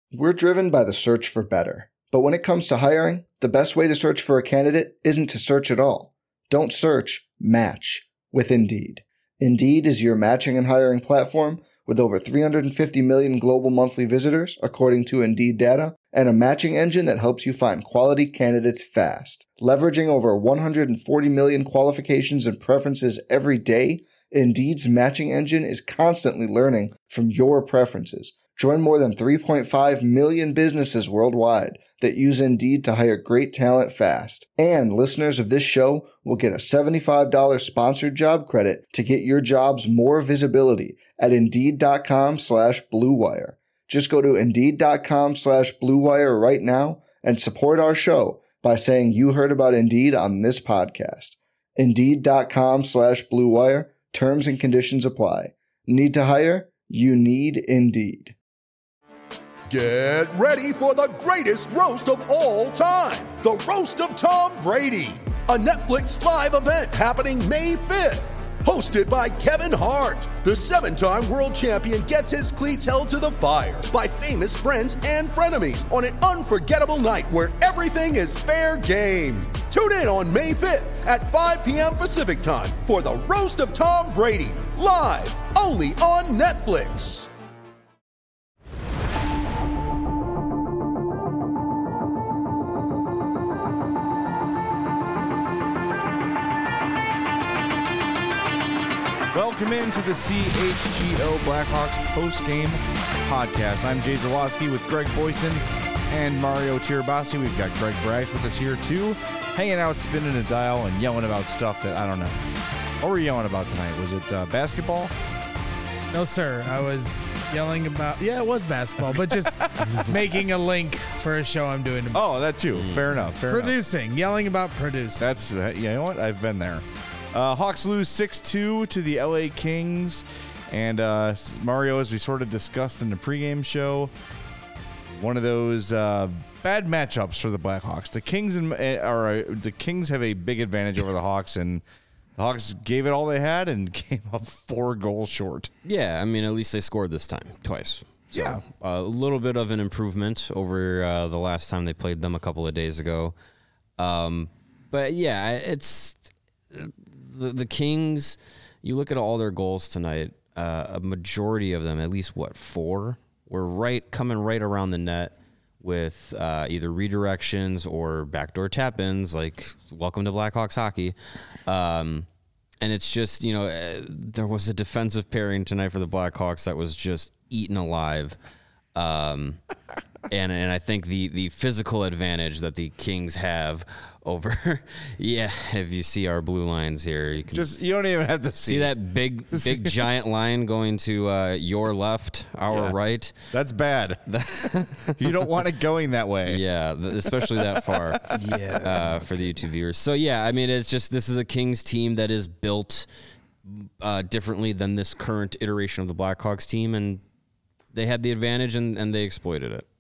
We're driven by the search for better. But when it comes to hiring, the best way to search for a candidate isn't to search at all. Don't search, match with Indeed. Indeed is your matching and hiring platform with over 350 million global monthly visitors, according to Indeed data, and a matching engine that helps you find quality candidates fast. Leveraging over 140 million qualifications and preferences every day, Indeed's matching engine is constantly learning from your preferences. Join more than 3.5 million businesses worldwide that use Indeed to hire great talent fast. And listeners of this show will get a $75 sponsored job credit to get your jobs more visibility at Indeed.com/Blue Wire. Just go to Indeed.com/Blue Wire right now and support our show by saying you heard about Indeed on this podcast. Indeed.com/Blue Wire. Terms and conditions apply. Need to hire? You need Indeed. Get ready for the greatest roast of all time, the Roast of Tom Brady, a Netflix live event happening May 5th. Hosted by Kevin Hart, the 7-time world champion gets his cleats held to the fire by famous friends and frenemies on an unforgettable night where everything is fair game. Tune in on May 5th at 5 p.m. Pacific time for the Roast of Tom Brady, live only on Netflix. Welcome into the CHGO Blackhawks post-game podcast. I'm Jay Zawoski with Greg Boyson and Mario Tirabassi. We've got Greg Brash with us here too, hanging out, spinning a dial, and yelling about stuff that I don't know. What were you yelling about tonight? Was it basketball? No, sir. I was yelling about, it was basketball, but just making a link for a show I'm doing tomorrow. Oh, that too. Fair enough. Yelling about producing. That's, you know what? I've been there. Hawks lose 6-2 to the LA Kings. And Mario, as we sort of discussed in the pregame show, one of those bad matchups for the Blackhawks. The Kings have a big advantage over the Hawks, and the Hawks gave it all they had and came up 4 goals short. Yeah, I mean, at least they scored this time, twice. So, yeah. A little bit of an improvement over the last time they played them a couple of days ago. But yeah, it's the Kings. You look at all their goals tonight, a majority of them, at least 4, were coming right around the net with either redirections or backdoor tap-ins, like welcome to Blackhawks hockey. And it's just, there was a defensive pairing tonight for the Blackhawks that was just eaten alive. And I think the physical advantage that the Kings have over, if you see our blue lines here, you don't even have to see that big giant line going to your left, our right. That's bad. You don't want it going that way. Yeah, especially that far. For the YouTube viewers. So yeah, I mean, it's just, this is a Kings team that is built differently than this current iteration of the Blackhawks team, and they had the advantage and they exploited it.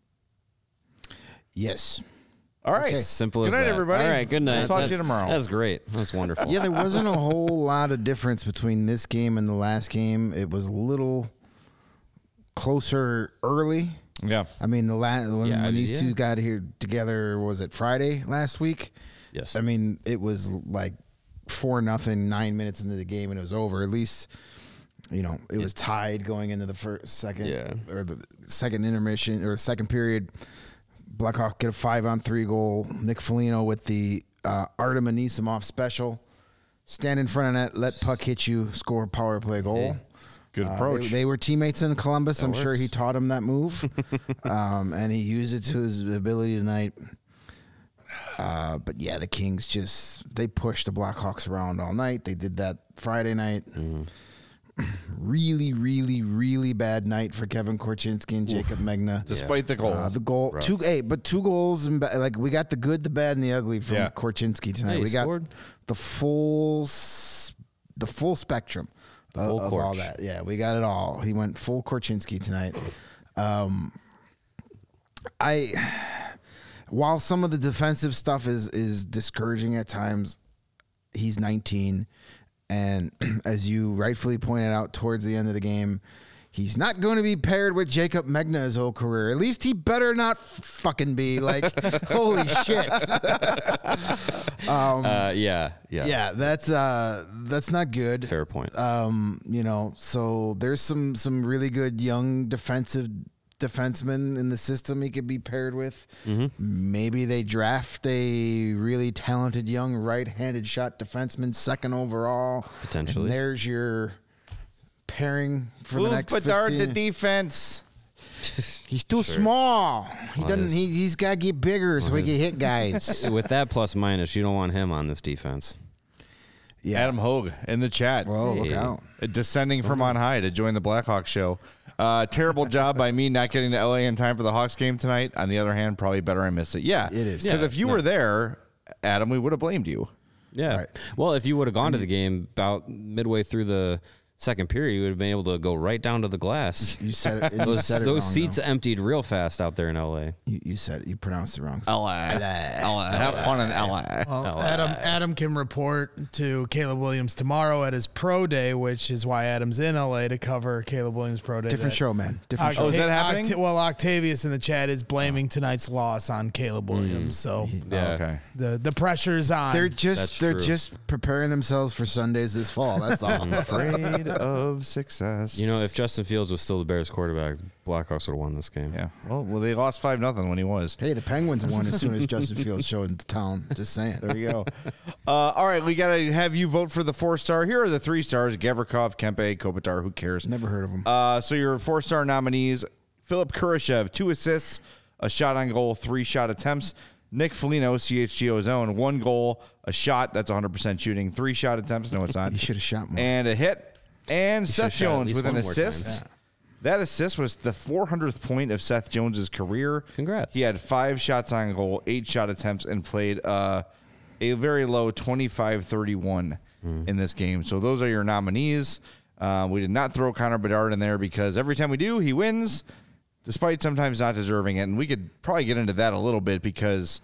Yes. All right. Okay. Simple as that. Good night, everybody. All right, good night. Talk to you tomorrow. That's great. That's wonderful. Yeah, there wasn't a whole lot of difference between this game and the last game. It was a little closer early. Yeah. I mean, when these two got here together, was it Friday last week? Yes. I mean, it was like 4-0, 9 minutes into the game, and it was over. At least, it was tied going into the second or the second intermission or second period. Blackhawks get a 5-on-3 goal. Nick Foligno with the Artem Anisimov special. Stand in front of net, let puck hit you, score a power play goal. Hey, good approach. They were teammates in Columbus. That I'm works. sure he taught him that move. And he used it to his ability tonight. But yeah, the Kings they pushed the Blackhawks around all night. They did that Friday night. Mm-hmm. Really, really, really bad night for Kevin Korchinski and Jacob Megna. Despite the goal. The goal, Rough. 2 goals, and we got the good, the bad, and the ugly from Korchinski tonight. Hey, we got scored. the full spectrum of all that. Yeah, we got it all. He went full Korchinski tonight. While some of the defensive stuff is discouraging at times, he's 19. And as you rightfully pointed out towards the end of the game, He's not going to be paired with Jacob Megna his whole career. At least he better not fucking be. Like, holy shit. Yeah, that's not good. fair point. So there's some really good young defensemen in the system he could be paired with. Maybe they draft a really talented young right-handed shot defenseman second overall. Potentially. And there's your pairing for the next 15. the defense. He's too small. He's got to get bigger so he can hit guys. With that plus minus, you don't want him on this defense. Yeah. Adam Hogue in the chat. Whoa, look out. Descending from on high to join the Blackhawks show. Terrible job by me not getting to LA in time for the Hawks game tonight. On the other hand, probably better I missed it. Yeah, it is. Because if you were there, Adam, we would have blamed you. Yeah. Right. Well, if you would have gone to the game about midway through the second period, you would have been able to go right down to the glass. You said it. Those wrong, seats though. emptied real fast out there in LA. You said it. You pronounced it wrong. LA. Have fun in LA. Well, Adam can report to Caleb Williams tomorrow at his pro day, which is why Adam's in LA to cover Caleb Williams' pro day. Different show, man. Different show. Oh, is that happening? Octavius in the chat is blaming tonight's loss on Caleb Williams. So Yeah. Okay. the pressure's on. They're That's they're true. just preparing themselves for Sundays this fall. That's all. I'm afraid of success. You know, if Justin Fields was still the Bears quarterback, Blackhawks would have won this game. Yeah. Well, they lost 5-0 when he was. Hey, the Penguins won as soon as Justin Fields showed in town. Just saying. There you go. All right, we got to have you vote for the 4-star. Here are the 3 stars: Gavrikov, Kempe, Kopitar. Who cares? Never heard of him. So your 4-star nominees: Philip Kurashev, 2 assists, a shot on goal, 3 shot attempts. Nick Foligno, CHGO's own, 1 goal, a shot. That's 100% shooting. 3 shot attempts. No, it's not. He should have shot more. And a hit. And Seth should've shot at Jones least with an one more assist. time. That assist was the 400th point of Seth Jones's career. Congrats. He had 5 shots on goal, 8 shot attempts, and played a very low 25-31 in this game. So those are your nominees. We did not throw Connor Bedard in there because every time we do, he wins, despite sometimes not deserving it. And we could probably get into that a little bit because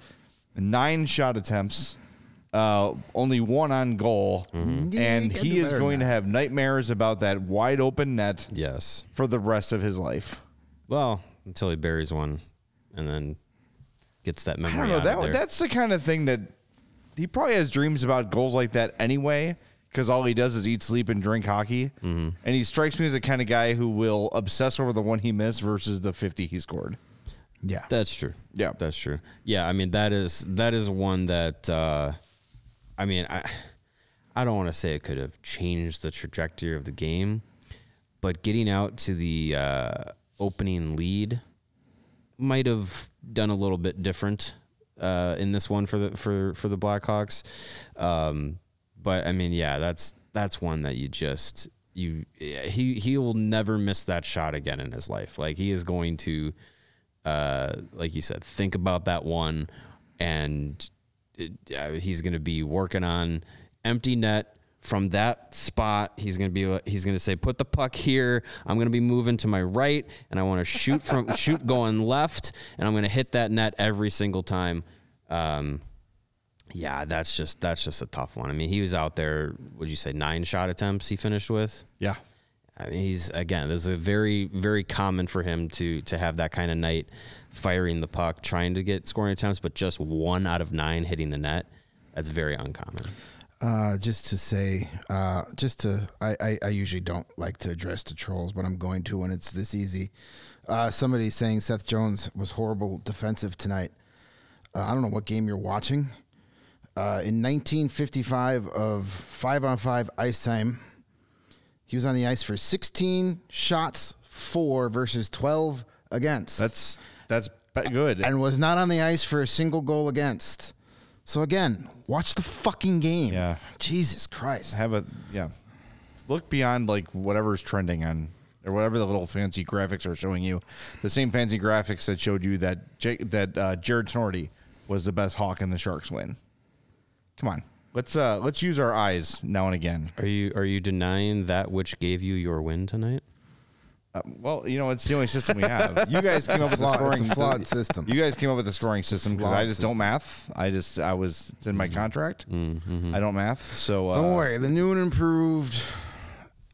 9 shot attempts, only 1 on goal, Yeah, and you gotta he do is better going than to that. have nightmares about that wide open net Yes. for the rest of his life. Well, until he buries one and then gets that I memory don't know. out of there. That's the kind of thing that he probably has dreams about goals like that anyway, because all he does is eat, sleep, and drink hockey. And he strikes me as the kind of guy who will obsess over the one he missed versus the 50 he scored. Yeah. That's true. Yeah. That's true. Yeah, I mean that is one that I mean I don't want to say it could have changed the trajectory of the game, but getting out to the opening lead might have done a little bit different in this one for the Blackhawks. But I mean, yeah, that's one that he will never miss that shot again in his life. Like he is going to, like you said, think about that one, and he's going to be working on empty net from that spot. He's going to say, put the puck here. I'm going to be moving to my right, and I want to shoot going left, and I'm going to hit that net every single time. Yeah, that's just a tough one. I mean, he was out there, would you say 9 shot attempts he finished with? Yeah. I mean, this is a very, very common for him to have that kind of night, firing the puck, trying to get scoring attempts, but just 1 out of 9 hitting the net. That's very uncommon. Just to say, I usually don't like to address the trolls, but I'm going to when it's this easy. Somebody's saying Seth Jones was horrible defensive tonight. I don't know what game you're watching. In 1955 of 5-on-5 ice time, he was on the ice for 16 shots for versus 12 against. That's good. And was not on the ice for a single goal against. So again, watch the fucking game. Yeah. Jesus Christ. Look beyond like whatever's trending on or whatever the little fancy graphics are showing you. The same fancy graphics that showed you that Jared Tenorti was the best Hawk in the Sharks win. Come on. Let's use our eyes now and again. Are you denying that which gave you your win tonight? Well, you know, it's the only system we have. You guys came up with the scoring. It's a flawed system. You guys came up with the scoring system because I just don't math. It's in my contract. I don't math. So Don't worry. The new and improved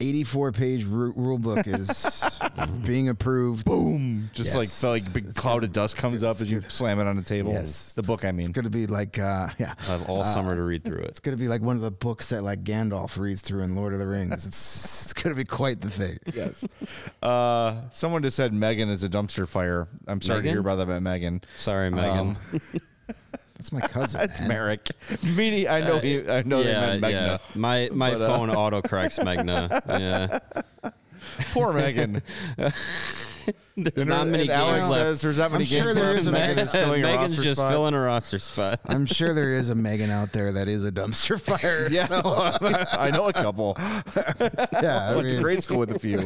84-page rule book is being approved. Boom! Just Yes. like big cloud of dust comes up as you slam it on the table. Yes. The book, I mean. It's going to be like, I have all summer to read through it. It's going to be like one of the books that like Gandalf reads through in Lord of the Rings. It's going to be quite the thing. Yes. Someone just said Megan is a dumpster fire. I'm sorry to Megan? hear about that about Megan. Sorry, Megan. That's my cousin. That's man. Merrick. Meaning, I know they meant Megna. My phone autocorrects Megna. Yeah. Poor Megan. There's not many and Alex games left. says there's not many I'm games sure there left. is a Megan is filling a Megan's roster just spot. filling a roster spot. I'm sure there is a Megan out there that is a dumpster fire. Yeah, I know a couple. Yeah. I Went to mean, grade school with a few.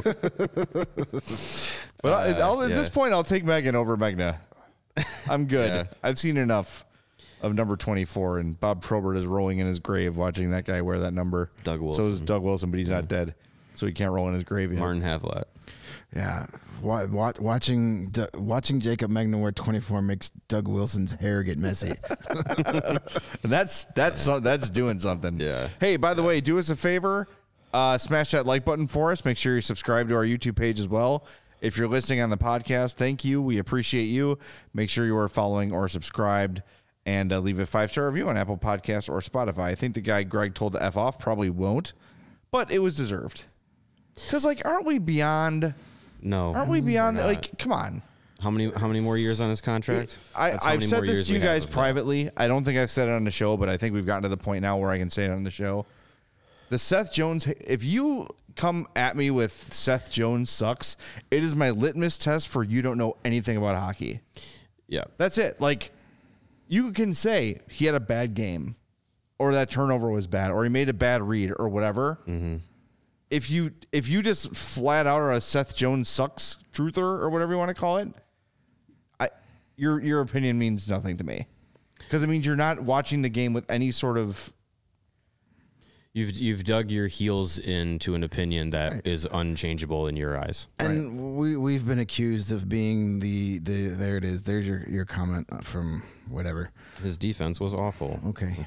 But at this point, I'll take Megan over Megna. I'm good. Yeah. I've seen enough of number 24, and Bob Probert is rolling in his grave watching that guy wear that number. Doug So is Wilson. Doug Wilson, but he's not dead, so he can't roll in his grave yet. Martin Havlat. yeah. Watching Jacob Megna wear 24 makes Doug Wilson's hair get messy. And that's doing something. Yeah. Hey, by the way, do us a favor. Smash that like button for us. Make sure you're subscribed to our YouTube page as well. If you're listening on the podcast, thank you. We appreciate you. Make sure you are following or subscribed, and leave a 5-star review on Apple Podcasts or Spotify. I think the guy Greg told to F off probably won't, but it was deserved. Because, aren't we beyond? No. Aren't we beyond? we're not. Come on. How many more years on his contract? That's how I've many said more this years to you we have guys of that. privately. I don't think I've said it on the show, but I think we've gotten to the point now where I can say it on the show. The Seth Jones, if you come at me with Seth Jones sucks, it is my litmus test for you don't know anything about hockey. Yeah. That's it. You can say he had a bad game, or that turnover was bad, or he made a bad read, or whatever. Mm-hmm. If you just flat out are a Seth Jones sucks truther, or whatever you want to call it, your opinion means nothing to me, because it means you're not watching the game with any sort of. You've dug your heels into an opinion that is unchangeable in your eyes. And we've been accused of being the there it is. There's your comment from whatever. His defense was awful. Okay.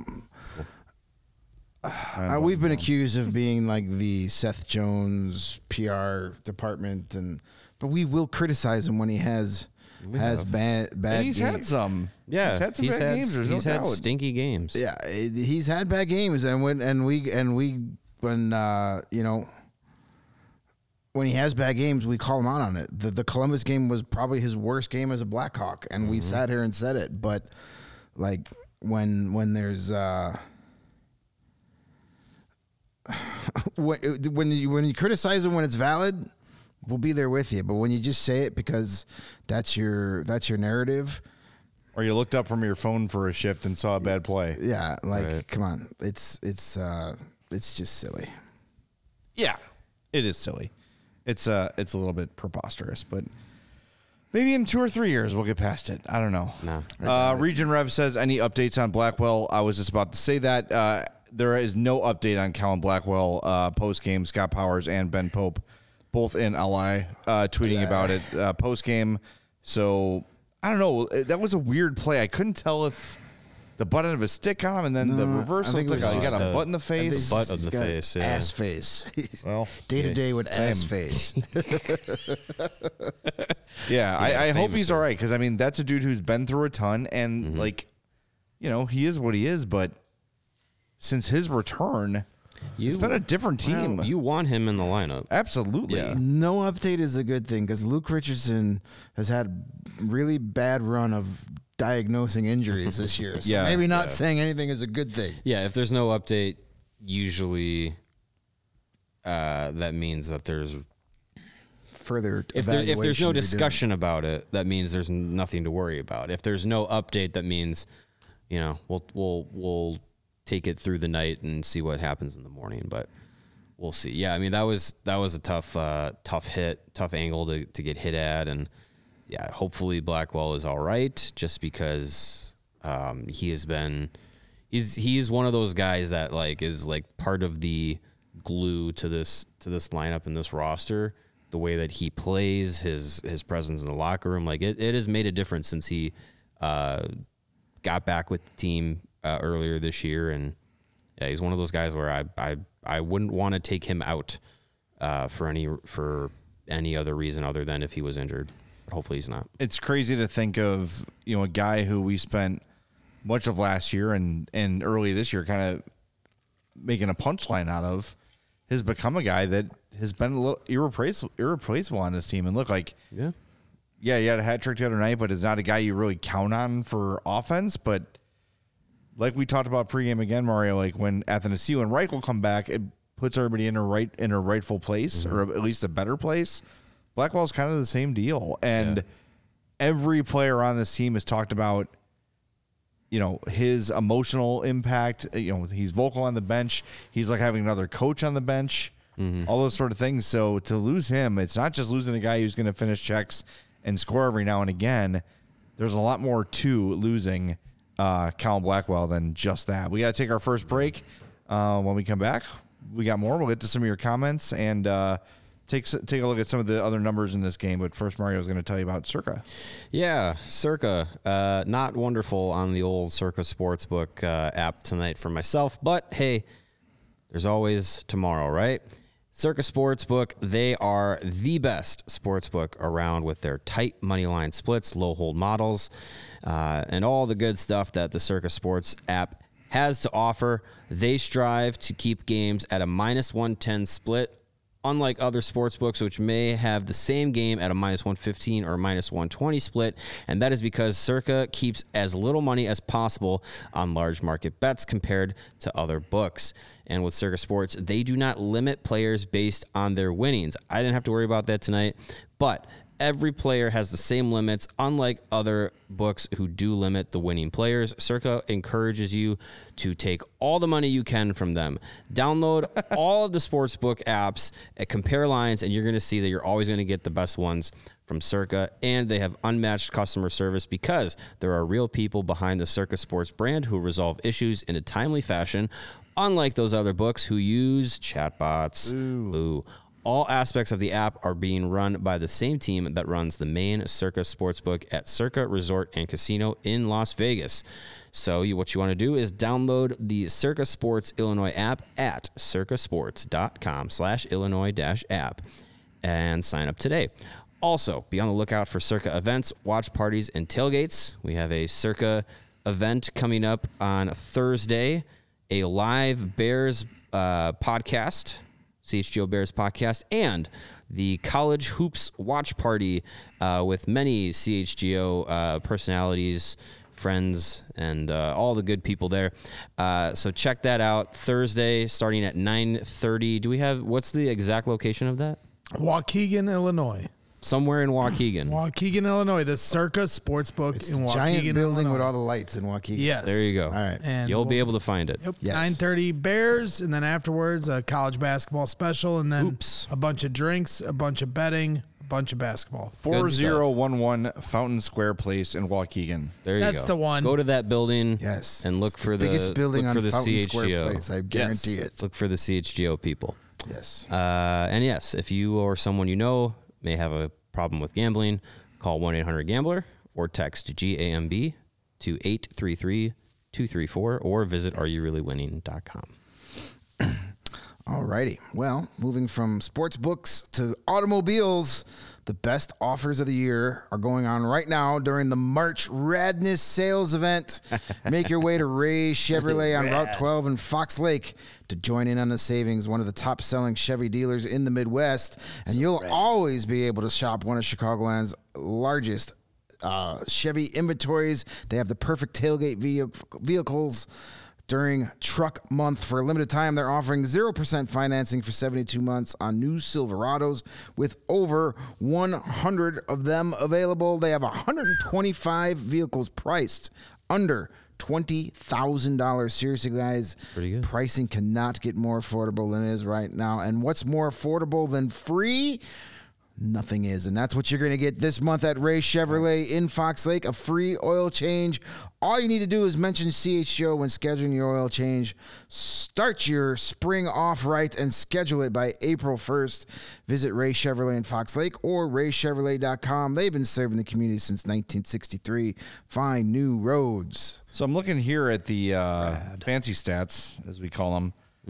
We've been accused of being like the Seth Jones PR department, but we will criticize him when he has bad And he's had games. some. Yeah, he's had some bad games. There's he's no had doubt. stinky games. Yeah, he's had bad games, and when he has bad games, we call him out on it. The Columbus game was probably his worst game as a Blackhawk, and we sat here and said it. But when there's when you criticize him when it's valid, we'll be there with you. But when you just say it because that's your narrative. Or you looked up from your phone for a shift and saw a bad play. Yeah, come on, it's just silly. Yeah, it is silly. It's a little bit preposterous, but maybe in 2 or 3 years we'll get past it. I don't know. No. Region Rev says, any updates on Blackwell? I was just about to say that. There is no update on Colin Blackwell post game. Scott Powers and Ben Pope, both in LI, tweeting about it post game. So I don't know. That was a weird play. I couldn't tell if the button of a stick on him and then the reverse I think looked it like was he got just a butt in the face. butt of the He's got face, yeah. ass face. Well, Day to day with same. ass face. Yeah, I hope he's famously. all right, because I mean that's a dude who's been through a ton, and he is what he is. But since his return, it's been a different team. You want him in the lineup. Absolutely. Yeah. No update is a good thing because Luke Richardson has had really bad run of diagnosing injuries this year. So Yeah. maybe not saying anything is a good thing. Yeah, if there's no update, usually that means that there's Further, if there's no evaluation to be done. discussion about it, that means there's nothing to worry about. If there's no update, that means we'll take it through the night and see what happens in the morning. But we'll see. Yeah, I mean that was a tough angle to get hit at, and yeah, hopefully Blackwell is all right. Just because he is one of those guys that is part of the glue to this lineup and this roster. The way that he plays, his presence in the locker room, it has made a difference since he got back with the team earlier this year. And yeah, he's one of those guys where I wouldn't want to take him out for any other reason other than if he was injured. But hopefully he's not. It's crazy to think of, a guy who we spent much of last year and early this year kind of making a punchline out of, has become a guy that has been a little irreplaceable on this team. And look, like, yeah, he had a hat trick the other night, but is not a guy you really count on for offense. But like we talked about pregame again, Mario, like when Athanasiou and Reich will come back, it puts everybody in a rightful place, or at least a better place. Blackwell's kind of the same deal. And every player on this team has talked about, his emotional impact. He's vocal on the bench. He's like having another coach on the bench, all those sort of things. So to lose him, it's not just losing a guy who's going to finish checks and score every now and again. There's a lot more to losing Colin Blackwell than just that. We got to take our first break. When we come back, we got more. We'll get to some of your comments and take a look at some of the other numbers in this game. But first, Mario is going to tell you about Circa. Yeah, Circa. Not wonderful on the old Circa Sportsbook app tonight for myself. But, hey, there's always tomorrow, right? Circa Sportsbook, they are the best sportsbook around with their tight money line splits, low hold models, and all the good stuff that the Circa Sports app has to offer. They strive to keep games at a minus 110 split, unlike other sportsbooks, which may have the same game at a minus 115 or minus 120 split, and that is because Circa keeps as little money as possible on large market bets compared to other books. And with Circa Sports, they do not limit players based on their winnings. I didn't have to worry about that tonight, but every player has the same limits, unlike other books who do limit the winning players. Circa encourages you to take all the money you can from them. Download all of the sportsbook apps, compare lines, and you're going to see that you're always going to get the best ones from Circa. And they have unmatched customer service because there are real people behind the Circa Sports brand who resolve issues in a timely fashion, unlike those other books who use chatbots. Ooh. All aspects of the app are being run by the same team that runs the main Circa Sportsbook at Circa Resort and Casino in Las Vegas. So what you want to do is download the Circa Sports Illinois app at circasports.com/Illinois-app and sign up today. Also, be on the lookout for Circa events, watch parties, and tailgates. We have a Circa event coming up on Thursday, a live Bears podcast, CHGO Bears podcast, and the College Hoops watch party with many CHGO personalities, friends, and all the good people there. So check that out Thursday starting at 9:30. What's the exact location of that? Waukegan, Illinois. Somewhere in Waukegan. Waukegan, Illinois. The Circa Sportsbook It's in the Waukegan, giant building Illinois. with all the lights in Waukegan. Yes. There you go. All right. And You'll be able to find it. Yep. Yes. 9:30 Bears, and then afterwards a college basketball special, and then Oops. a bunch of drinks, a bunch of betting, a bunch of basketball. 4011 Fountain Square Place in Waukegan. There you That's go. the one. Go to that building. Yes. And look It's for the biggest building look on for the Fountain CHGO. Square Place. I guarantee it. Look for the CHGO people. Yes. And yes, if you or someone you know may have a problem with gambling, call 1-800-GAMBLER or text GAMB to 833-234 or visit areyoureallywinning.com. All righty. Well, moving from sports books to automobiles, the best offers of the year are going on right now during the March Radness sales event. Make your way to Ray Chevrolet on Route 12 in Fox Lake to join in on the savings, one of the top-selling Chevy dealers in the Midwest. And you'll always be able to shop one of Chicagoland's largest Chevy inventories. They have the perfect tailgate vehicles. During Truck Month, for a limited time, they're offering 0% financing for 72 months on new Silverados with over 100 of them available. They have 125 vehicles priced under $20,000. Seriously, guys, Pretty good. Pricing cannot get more affordable than it is right now. And what's more affordable than free? Nothing is. And that's what you're going to get this month at Ray Chevrolet in Fox Lake, a free oil change. All you need to do is mention CHGO when scheduling your oil change. Start your spring off right and schedule it by April 1st. Visit Ray Chevrolet in Fox Lake or raychevrolet.com. They've been serving the community since 1963. Find new roads. So I'm looking here at the fancy stats, as we call them.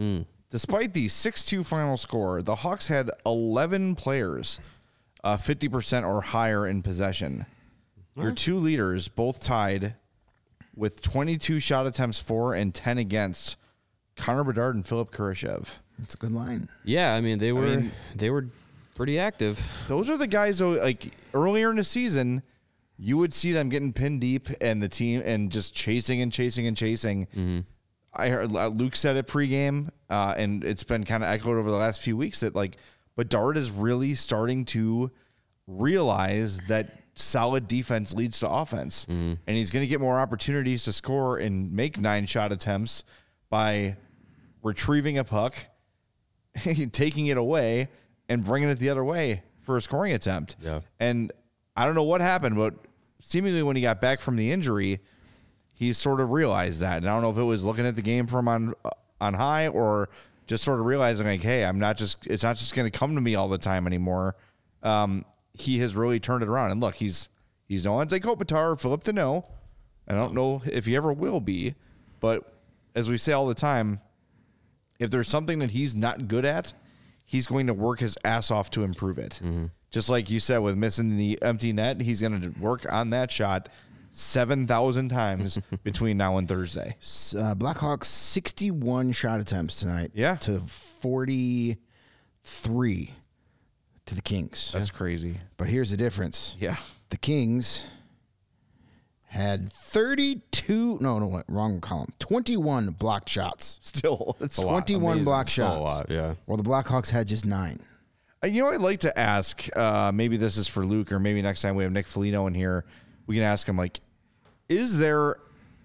despite the 6-2 final score, the Hawks had 11 players 50% or higher in possession. Your two leaders both tied with 22 shot attempts for and 10 against, Connor Bedard and Philip Kurashev. That's a good line. Yeah, I mean they were pretty active. Those are the guys though, like earlier in the season, you would see them getting pinned deep and the team and just chasing and chasing and chasing. Mm-hmm. I heard Luke said it pregame, and it's been kind of echoed over the last few weeks that like Bedard is really starting to realize that solid defense leads to offense, and he's going to get more opportunities to score and make 9 shot attempts by retrieving a puck, taking it away, and bringing it the other way for a scoring attempt. Yeah. And I don't know what happened, but seemingly when he got back from the injury, he sort of realized that. And I don't know if it was looking at the game from on high or just sort of realizing like, hey, it's not just going to come to me all the time anymore. He has really turned it around. And look, he's no Anze Kopitar or Philip Deneau. I don't know if he ever will be, but as we say all the time, if there's something that he's not good at, he's going to work his ass off to improve it. Mm-hmm. Just like you said with missing the empty net, he's going to work on that shot 7,000 times between now and Thursday. Blackhawks 61 shot attempts tonight. Yeah. To 43 to the Kings. That's crazy. But here's the difference. Yeah. The Kings had 21 blocked shots. Still, it's 21 blocked shots. Still a lot, yeah. Well, the Blackhawks had just 9. You know, I'd like to ask, maybe this is for Luke, or maybe next time we have Nick Foligno in here, we can ask him, like, is that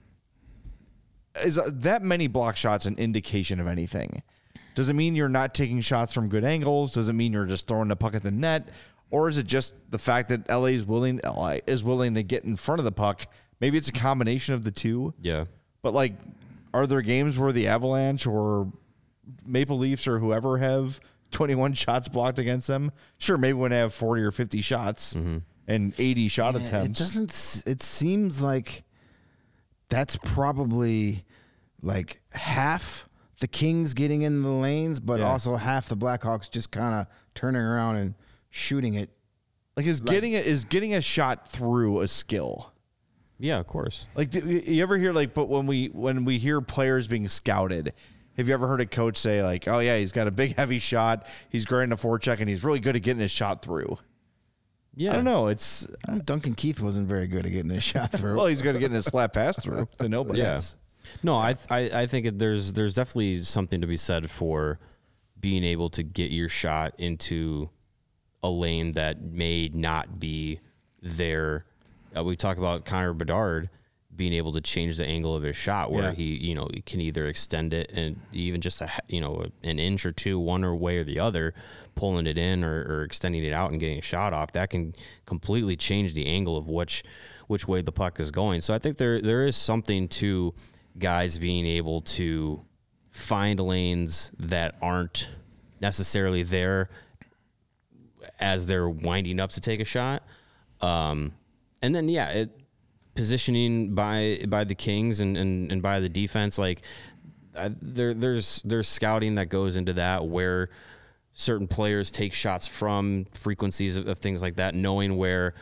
many block shots an indication of anything? Does it mean you're not taking shots from good angles? Does it mean you're just throwing the puck at the net? Or is it just the fact that LA is willing to get in front of the puck? Maybe it's a combination of the two. Yeah. But, like, are there games where the Avalanche or Maple Leafs or whoever have 21 shots blocked against them? Sure, maybe when they have 40 or 50 shots and 80 shot attempts. It seems like that's probably like half the Kings getting in the lanes, but also half the Blackhawks just kind of turning around and shooting it. Like, is getting a shot through a skill? Yeah, of course. Like, you ever hear, like, but when we hear players being scouted, have you ever heard a coach say, like, oh, yeah, he's got a big, heavy shot, he's great in a forecheck, and he's really good at getting his shot through? Yeah. I don't know. Duncan Keith wasn't very good at getting his shot through. Well, he's good at getting his slap pass through to nobody. Yeah. No, I think there's definitely something to be said for being able to get your shot into a lane that may not be there. We talk about Connor Bedard being able to change the angle of his shot where he can either extend it and even just an inch or two, one or way or the other, pulling it in or extending it out and getting a shot off. That can completely change the angle of which way the puck is going. So I think there is something to guys being able to find lanes that aren't necessarily there as they're winding up to take a shot. And then, positioning by the Kings and by the defense, like there's scouting that goes into that where certain players take shots from, frequencies of things like that, knowing where,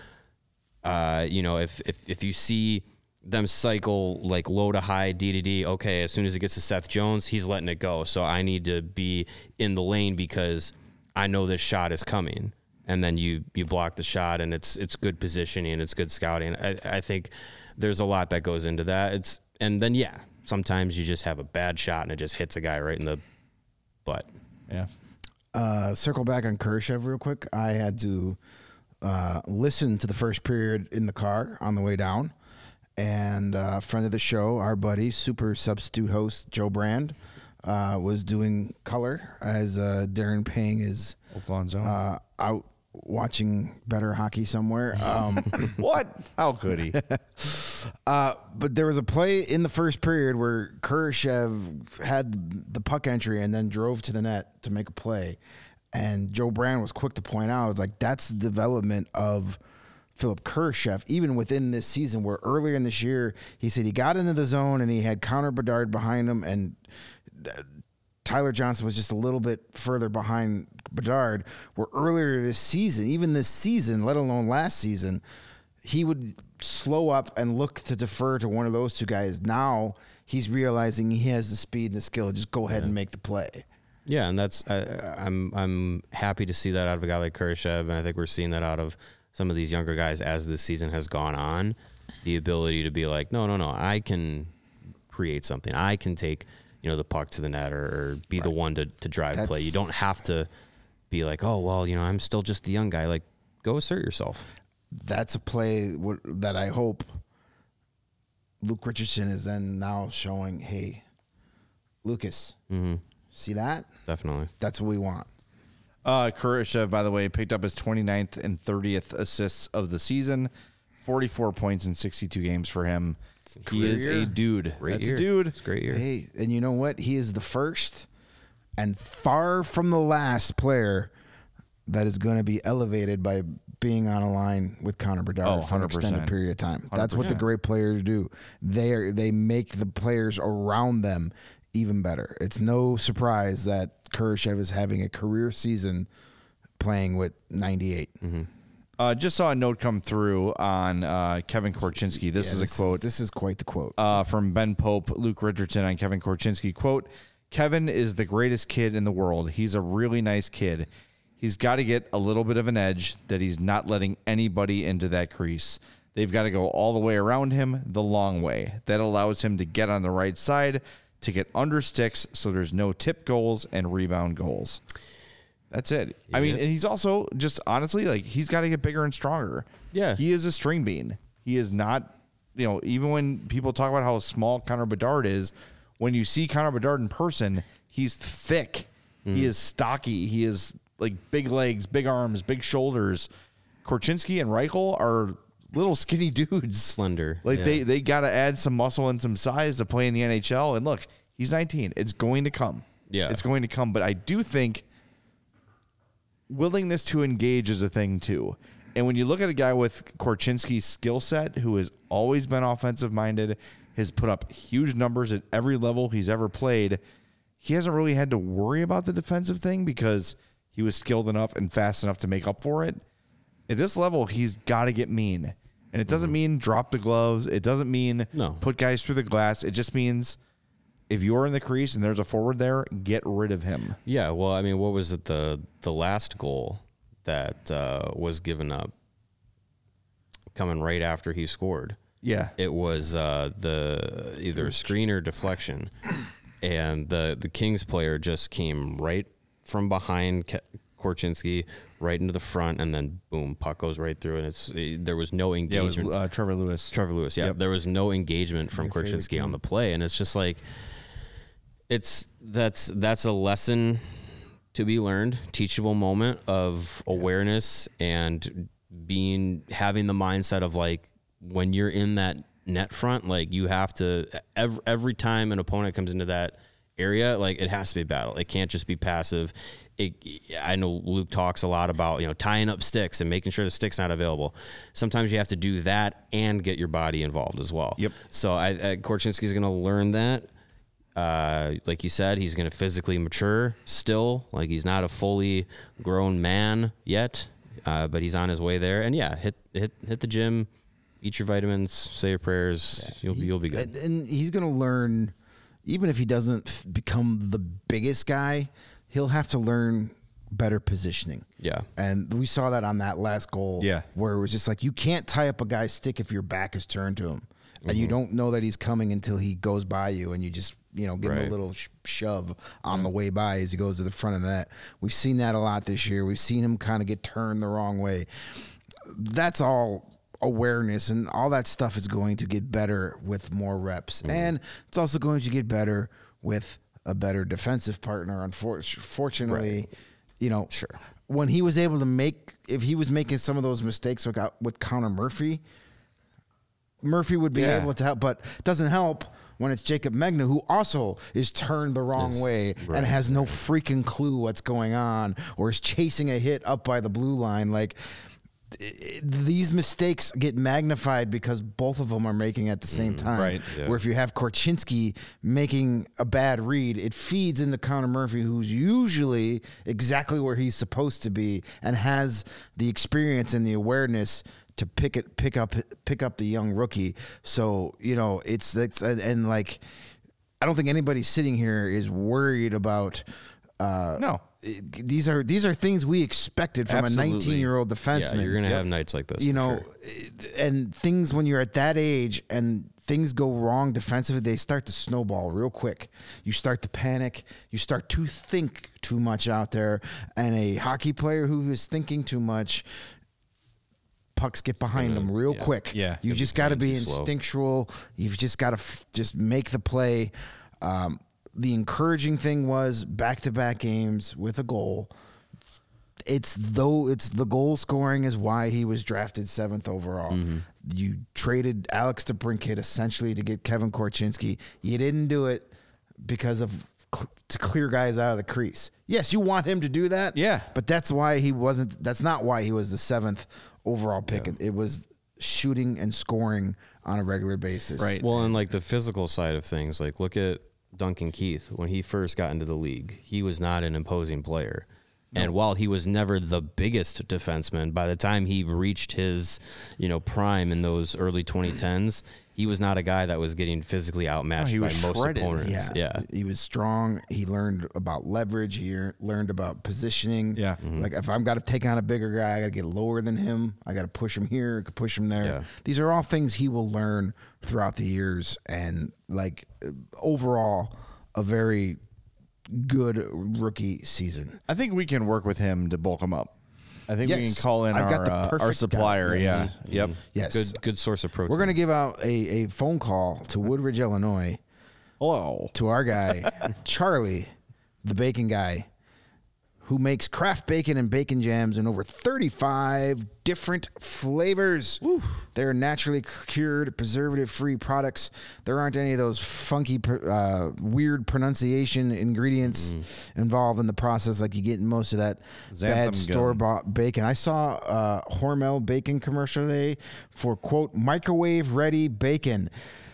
if you see them cycle like low to high, D to D, okay, as soon as it gets to Seth Jones, he's letting it go. So I need to be in the lane because I know this shot is coming. And then you block the shot, and it's good positioning, it's good scouting. I think there's a lot that goes into that. Sometimes you just have a bad shot and it just hits a guy right in the butt. Yeah. Circle back on Kurashev real quick. I had to listen to the first period in the car on the way down, and a friend of the show, our buddy, super substitute host Joe Brand, was doing color as Darren Pang is out watching better hockey somewhere. What? How could he? But there was a play in the first period where Kurashev had the puck entry and then drove to the net to make a play. And Joe Brand was quick to point out, it's like, that's the development of Philip Kurashev, even within this season, where earlier in this year, he said he got into the zone and he had Connor Bedard behind him and Tyler Johnson was just a little bit further behind Bedard, where earlier this season, even this season, let alone last season, he would slow up and look to defer to one of those two guys. Now he's realizing he has the speed and the skill. Just go ahead and make the play. Yeah, and that's I'm happy to see that out of a guy like Kurashev, and I think we're seeing that out of some of these younger guys as this season has gone on. The ability to be like, no, I can create something. I can take the puck to the net or be the one to drive play. You don't have to be like, oh well, I'm still just the young guy. Like, go assert yourself. That's a play that I hope Luke Richardson is then now showing, hey, Lucas, see that? Definitely. That's what we want. Kurashev, by the way, picked up his 29th and 30th assists of the season, 44 points in 62 games for him. He is a dude. That's a dude. It's a great year. Hey, and you know what? He is the first and far from the last player that is going to be elevated by being on a line with Connor Bedard for an extended period of time. 100%. That's what the great players do. They make the players around them even better. It's no surprise that Kurashev is having a career season playing with 98. Just saw a note come through on Kevin Korchinski. This is a quote. This is quite the quote. From Ben Pope, Luke Richardson on Kevin Korchinski. Quote, Kevin is the greatest kid in the world. He's a really nice kid. He's got to get a little bit of an edge that he's not letting anybody into that crease. They've got to go all the way around him the long way. That allows him to get on the right side, to get under sticks so there's no tip goals and rebound goals. That's it. Yeah. I mean, and he's also just honestly, like, he's got to get bigger and stronger. Yeah. He is a string bean. He is not, even when people talk about how small Connor Bedard is, when you see Connor Bedard in person, he's thick. He is stocky. He is like big legs, big arms, big shoulders. Korchinski and Reichel are little skinny dudes. Slender. Like they got to add some muscle and some size to play in the NHL. And look, he's 19. It's going to come. Yeah. It's going to come. But I do think willingness to engage is a thing too. And when you look at a guy with Korchinski's skill set, who has always been offensive minded, has put up huge numbers at every level he's ever played, he hasn't really had to worry about the defensive thing because he was skilled enough and fast enough to make up for it. At this level, he's got to get mean. And it doesn't mean drop the gloves. It doesn't mean put guys through the glass. It just means if you're in the crease and there's a forward there, get rid of him. Yeah, well, I mean, what was it? The last goal that was given up coming right after he scored. Yeah. It was the either a screen or deflection. And the Kings player just came right from behind Korchinski right into the front, and then boom, puck goes right through, and there was no engagement. Yeah, it was Trevor Lewis. Trevor Lewis, yeah. Yep. There was no engagement from Korchinski on the play, and it's just like that's a lesson to be learned, teachable moment of awareness and having the mindset of like when you're in that net front, like you have to every time an opponent comes into that area, like it has to be a battle. It can't just be passive. I know Luke talks a lot about tying up sticks and making sure the stick's not available. Sometimes you have to do that and get your body involved as well. Yep. So Korchinski's going to learn that. Like you said, he's going to physically mature still. Like he's not a fully grown man yet, but he's on his way there. And yeah, hit the gym, eat your vitamins, say your prayers. Yeah, you'll be good. And he's going to learn. Even if he doesn't become the biggest guy, he'll have to learn better positioning. Yeah. And we saw that on that last goal. Yeah. Where it was just like, you can't tie up a guy's stick if your back is turned to him. And you don't know that he's coming until he goes by you, and you just, give him a little shove on the way by as he goes to the front of the net. We've seen that a lot this year. We've seen him kind of get turned the wrong way. That's all awareness, and all that stuff is going to get better with more reps. And it's also going to get better with a better defensive partner. Unfortunately, when he was able to if he was making some of those mistakes with Connor Murphy would be able to help, but it doesn't help when it's Jacob Megna, who also is turned the wrong way and has no freaking clue what's going on, or is chasing a hit up by the blue line. Like, these mistakes get magnified because both of them are making at the same time. Right. Yeah. Where if you have Korchinski making a bad read, it feeds into Connor Murphy, who's usually exactly where he's supposed to be and has the experience and the awareness to pick up the young rookie. So, it's and like, I don't think anybody sitting here is worried about. No. These are things we expected from Absolutely. a 19-year-old defenseman. Yeah, you're gonna have nights like this. For sure. And things when you're at that age and things go wrong defensively, they start to snowball real quick. You start to panic. You start to think too much out there. And a hockey player who is thinking too much, pucks get behind them real quick. Yeah. You Gonna just be got to playing be too slow. instinctual. You've just got to just make the play. The encouraging thing was back-to-back games with a goal. It's the goal scoring is why he was drafted 7th overall. Mm-hmm. You traded Alex DeBrincat essentially to get Kevin Korchinski. You didn't do it because of to clear guys out of the crease. Yes, you want him to do that. Yeah. But that's why he wasn't. That's not why he was the 7th overall pick. Yeah. It was shooting and scoring on a regular basis. Right. Well, and like the physical side of things, like look at Duncan Keith. When he first got into the league, he was not an imposing player. And while he was never the biggest defenseman, by the time he reached his, prime in those early 2010s, he was not a guy that was getting physically outmatched by most opponents. Yeah. He was strong. He learned about leverage. He learned about positioning. Yeah. Mm-hmm. Like if I've got to take on a bigger guy, I got to get lower than him. I got to push him here, push him there. Yeah. These are all things he will learn throughout the years. And like overall, a very good rookie season. I think we can work with him to bulk him up. I think we Yes. can call in I've got the our perfect supplier. guy. Yeah. Yes. Yep. Yes. Good source of protein. We're going to give out a phone call to Woodridge, Illinois, Hello. to our guy, Charlie, the bacon guy, who makes craft bacon and bacon jams in over 35 different flavors. Woo. They're naturally cured, preservative-free products. There aren't any of those funky, weird pronunciation ingredients involved in the process like you get in most of that bad store-bought bacon. I saw a Hormel bacon commercial today for, quote, microwave-ready bacon.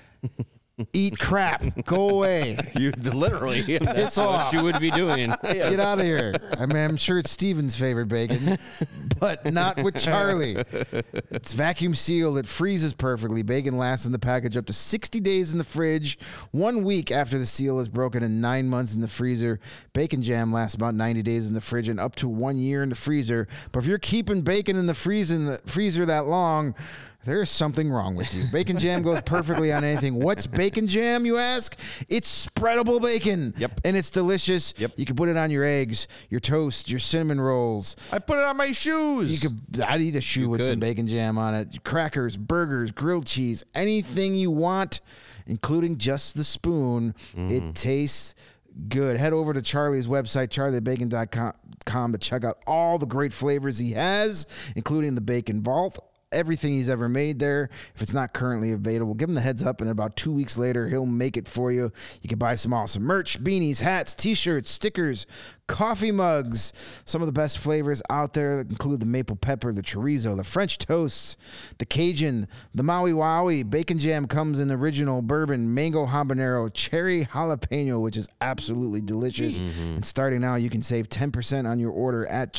Eat crap. Go away. You literally. That's what you would be doing. Get out of here. I mean, I'm sure it's Steven's favorite bacon, but not with Charlie. It's vacuum sealed. It freezes perfectly. Bacon lasts in the package up to 60 days in the fridge, 1 week after the seal is broken, and 9 months in the freezer. Bacon jam lasts about 90 days in the fridge and up to 1 year in the freezer. But if you're keeping bacon in the freezer that long, there's something wrong with you. Bacon jam goes perfectly on anything. What's bacon jam, you ask? It's spreadable bacon. Yep. And it's delicious. Yep. You can put it on your eggs, your toast, your cinnamon rolls. I put it on my shoes. I'd eat a shoe with some bacon jam on it. Crackers, burgers, grilled cheese, anything you want, including just the spoon. It tastes good. Head over to Charlie's website, charliebacon.com, to check out all the great flavors he has, including the Bacon Vault. Everything he's ever made there. If it's not currently available, give him the heads up, and about 2 weeks later, he'll make it for you. You can buy some awesome merch, beanies, hats, t-shirts, stickers, coffee mugs. Some of the best flavors out there include the maple pepper, the chorizo, the French toasts, the Cajun, the Maui Wowie. Bacon jam comes in original bourbon, mango habanero, cherry jalapeno, which is absolutely delicious. And starting now, you can save 10% on your order at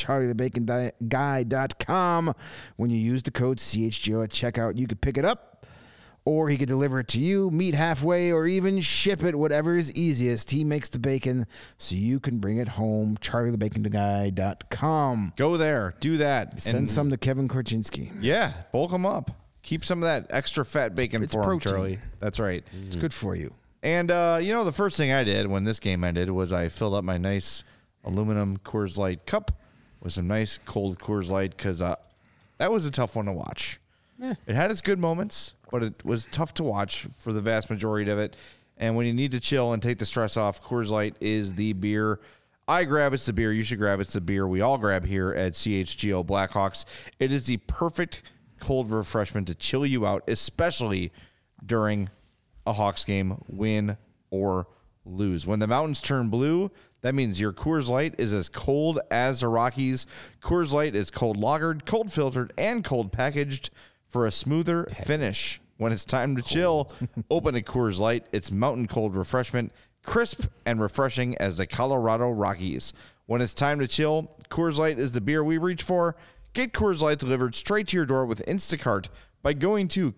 charliethebaconguy.com when you use the code CHGO at checkout. You could pick it up, or he could deliver it to you, meet halfway, or even ship it, whatever is easiest. He makes the bacon so you can bring it home. charliethebaconguy.com. Go there. Do that. Send some to Kevin Korchinski. Yeah. Bulk them up. Keep some of that extra fat bacon It's for him, protein. Charlie. That's right. It's good for you. And, the first thing I did when this game ended was I filled up my nice aluminum Coors Light cup with some nice cold Coors Light because that was a tough one to watch. It had its good moments, but it was tough to watch for the vast majority of it. And when you need to chill and take the stress off, Coors Light is the beer. I grab it's the beer. You should grab it's the beer. We all grab here at CHGO Blackhawks. It is the perfect cold refreshment to chill you out, especially during a Hawks game, win or lose. When the mountains turn blue, That means your Coors Light is as cold as the Rockies. Coors Light is cold lagered, cold filtered, and cold packaged for a smoother finish. When it's time to chill, open a Coors Light. It's mountain cold refreshment, crisp and refreshing as the Colorado Rockies. When it's time to chill, Coors Light is the beer we reach for. Get Coors Light delivered straight to your door with Instacart by going to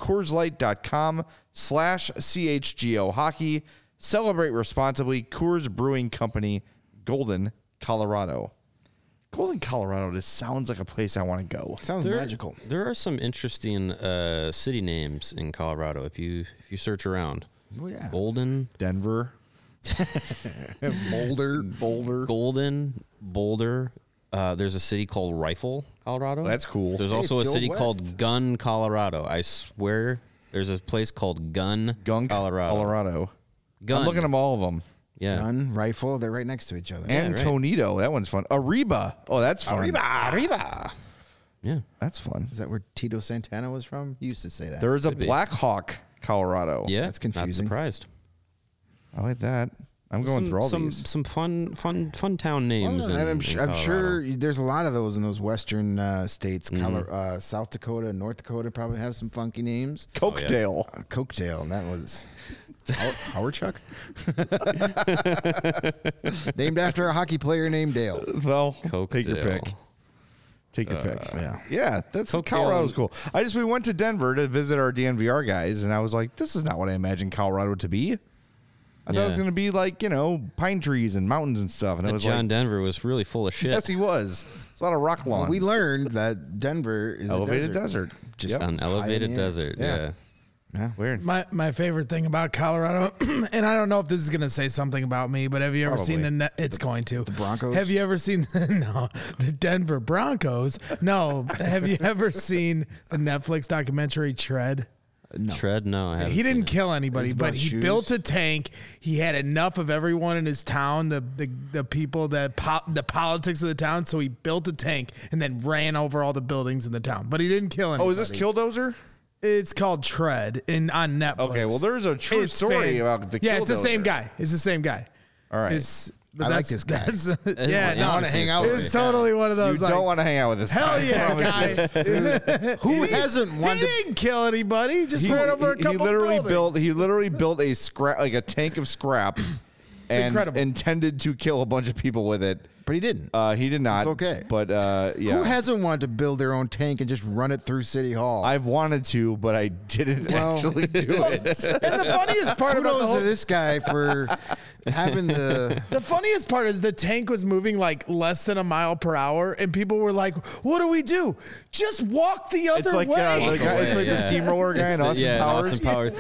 CoorsLight.com/CHGO Hockey. Celebrate responsibly. Coors Brewing Company, Golden, Colorado. Golden, Colorado. This sounds like a place I want to go. Sounds magical. There are some interesting city names in Colorado if you search around. Oh yeah. Golden, Denver. Boulder. Golden, Boulder. There's a city called Rifle, Colorado. That's cool. There's Hey, also a Phil city West. called Gun, Colorado. I swear there's a place called Gun, Colorado. Gun. I'm looking at all of them. Yeah. Gun, rifle, they're right next to each other. And right. Toledo. That one's fun. Ariba. Oh, that's fun. Arriba. Yeah. That's fun. Is that where Tito Santana was from? He used to say that. There is a Could be. Black Hawk, Colorado. Yeah. That's confusing. Not surprised. I like that. I'm going through all these. Some fun town names. Well, in I'm Colorado. sure there's a lot of those in those western states. South Dakota, North Dakota probably have some funky names. Cokedale. Coketail, and that was Howard Chuck, named after a hockey player named Dale. Well, take your Cokedale. pick. Take your pick. Yeah. That's Cokedale. Colorado's cool. We went to Denver to visit our DNVR guys, and I was like, this is not what I imagined Colorado to be. I thought it was going to be like, pine trees and mountains and stuff. And it was John like, Denver was really full of shit. yes, he was. It's a lot of rock lawns. We learned that Denver is Elevated a desert. Just Yep. An elevated high in the air. desert. Yeah. Yeah. Yeah. Weird. My favorite thing about Colorado, and I don't know if this is going to say something about me, but have you ever seen it's going to. The Broncos? Have you ever seen, the Denver Broncos? No. Have you ever seen the Netflix documentary Tread? No. Tread? No, I haven't. He didn't seen kill anybody, His but butt he shoes? built a tank. He had enough of everyone in his town, the people, the politics of the town. So he built a tank and then ran over all the buildings in the town. But he didn't kill anybody. Oh, is this Killdozer? It's called Tread on Netflix. Okay, well, there's a true story about the Yeah, it's the same Killdozer. guy. It's the same guy. All right. I like this guy. Yeah, no, I wanna hang out with It's him. totally one of You those. don't want to hang out with this Hell guy. yeah, guy. Who hasn't He wanted to didn't kill anybody. He just ran over a couple buildings. He literally built a tank of scrap and incredible. intended to kill a bunch of people with it. But he didn't. He did not. It's okay. But yeah. Who hasn't wanted to build their own tank and just run it through City Hall? I've wanted to, but I didn't actually do it. And the funniest part about the Kudos whole to this guy for having the. The funniest part is the tank was moving like less than a mile per hour, and people were like, "What do we do? Just walk the other It's like way." the guy, it's like the steamroller guy in Austin Powers. Austin Powers.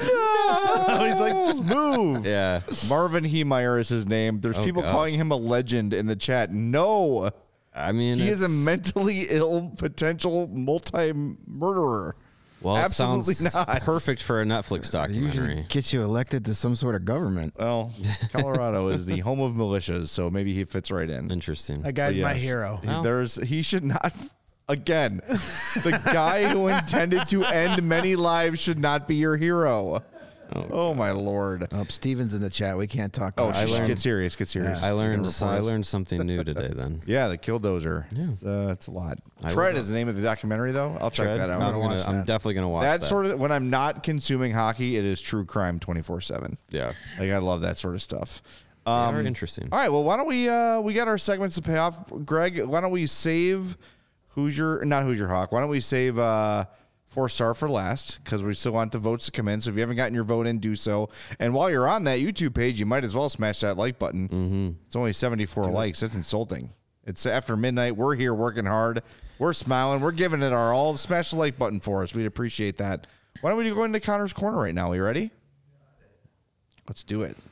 No! He's like, just move. Yeah. Marvin Heemeyer is his name. There's people God. calling him a legend in the chat. No. I mean, He is a it's- mentally ill potential multi-murderer. Well, it Absolutely sounds not. perfect for a Netflix Usually documentary. gets you elected to some sort of government. Well, Colorado is the home of militias, so maybe he fits right in. Interesting. That guy's But my yes, hero. He should not. Again, the guy who intended to end many lives should not be your hero. Oh my lord! Steven's in the chat. We can't talk. Oh, about it. get serious. Get serious. I learned He's gonna report us. something new today. Then Yeah, the Killdozer. Yeah. It's a lot. I Tread will. is the name of the documentary, though. I'll check Tread? that out. I'm definitely gonna watch that. That's sort of when I'm not consuming hockey. It is true crime 24/7. Yeah. Like I love that sort of stuff. They are interesting. All right, well, why don't we got our segments to pay off. Greg, why don't we save not Hoosier Hawk. Why don't we save 4-star for last, because we still want the votes to come in. So if you haven't gotten your vote in, do so. And while you're on that YouTube page, you might as well smash that like button. Mm-hmm. It's only 74 likes. That's insulting. It's after midnight. We're here working hard. We're smiling. We're giving it our all. Smash the like button for us. We'd appreciate that. Why don't we go into Connor's Corner right now? Are you ready? Let's do it.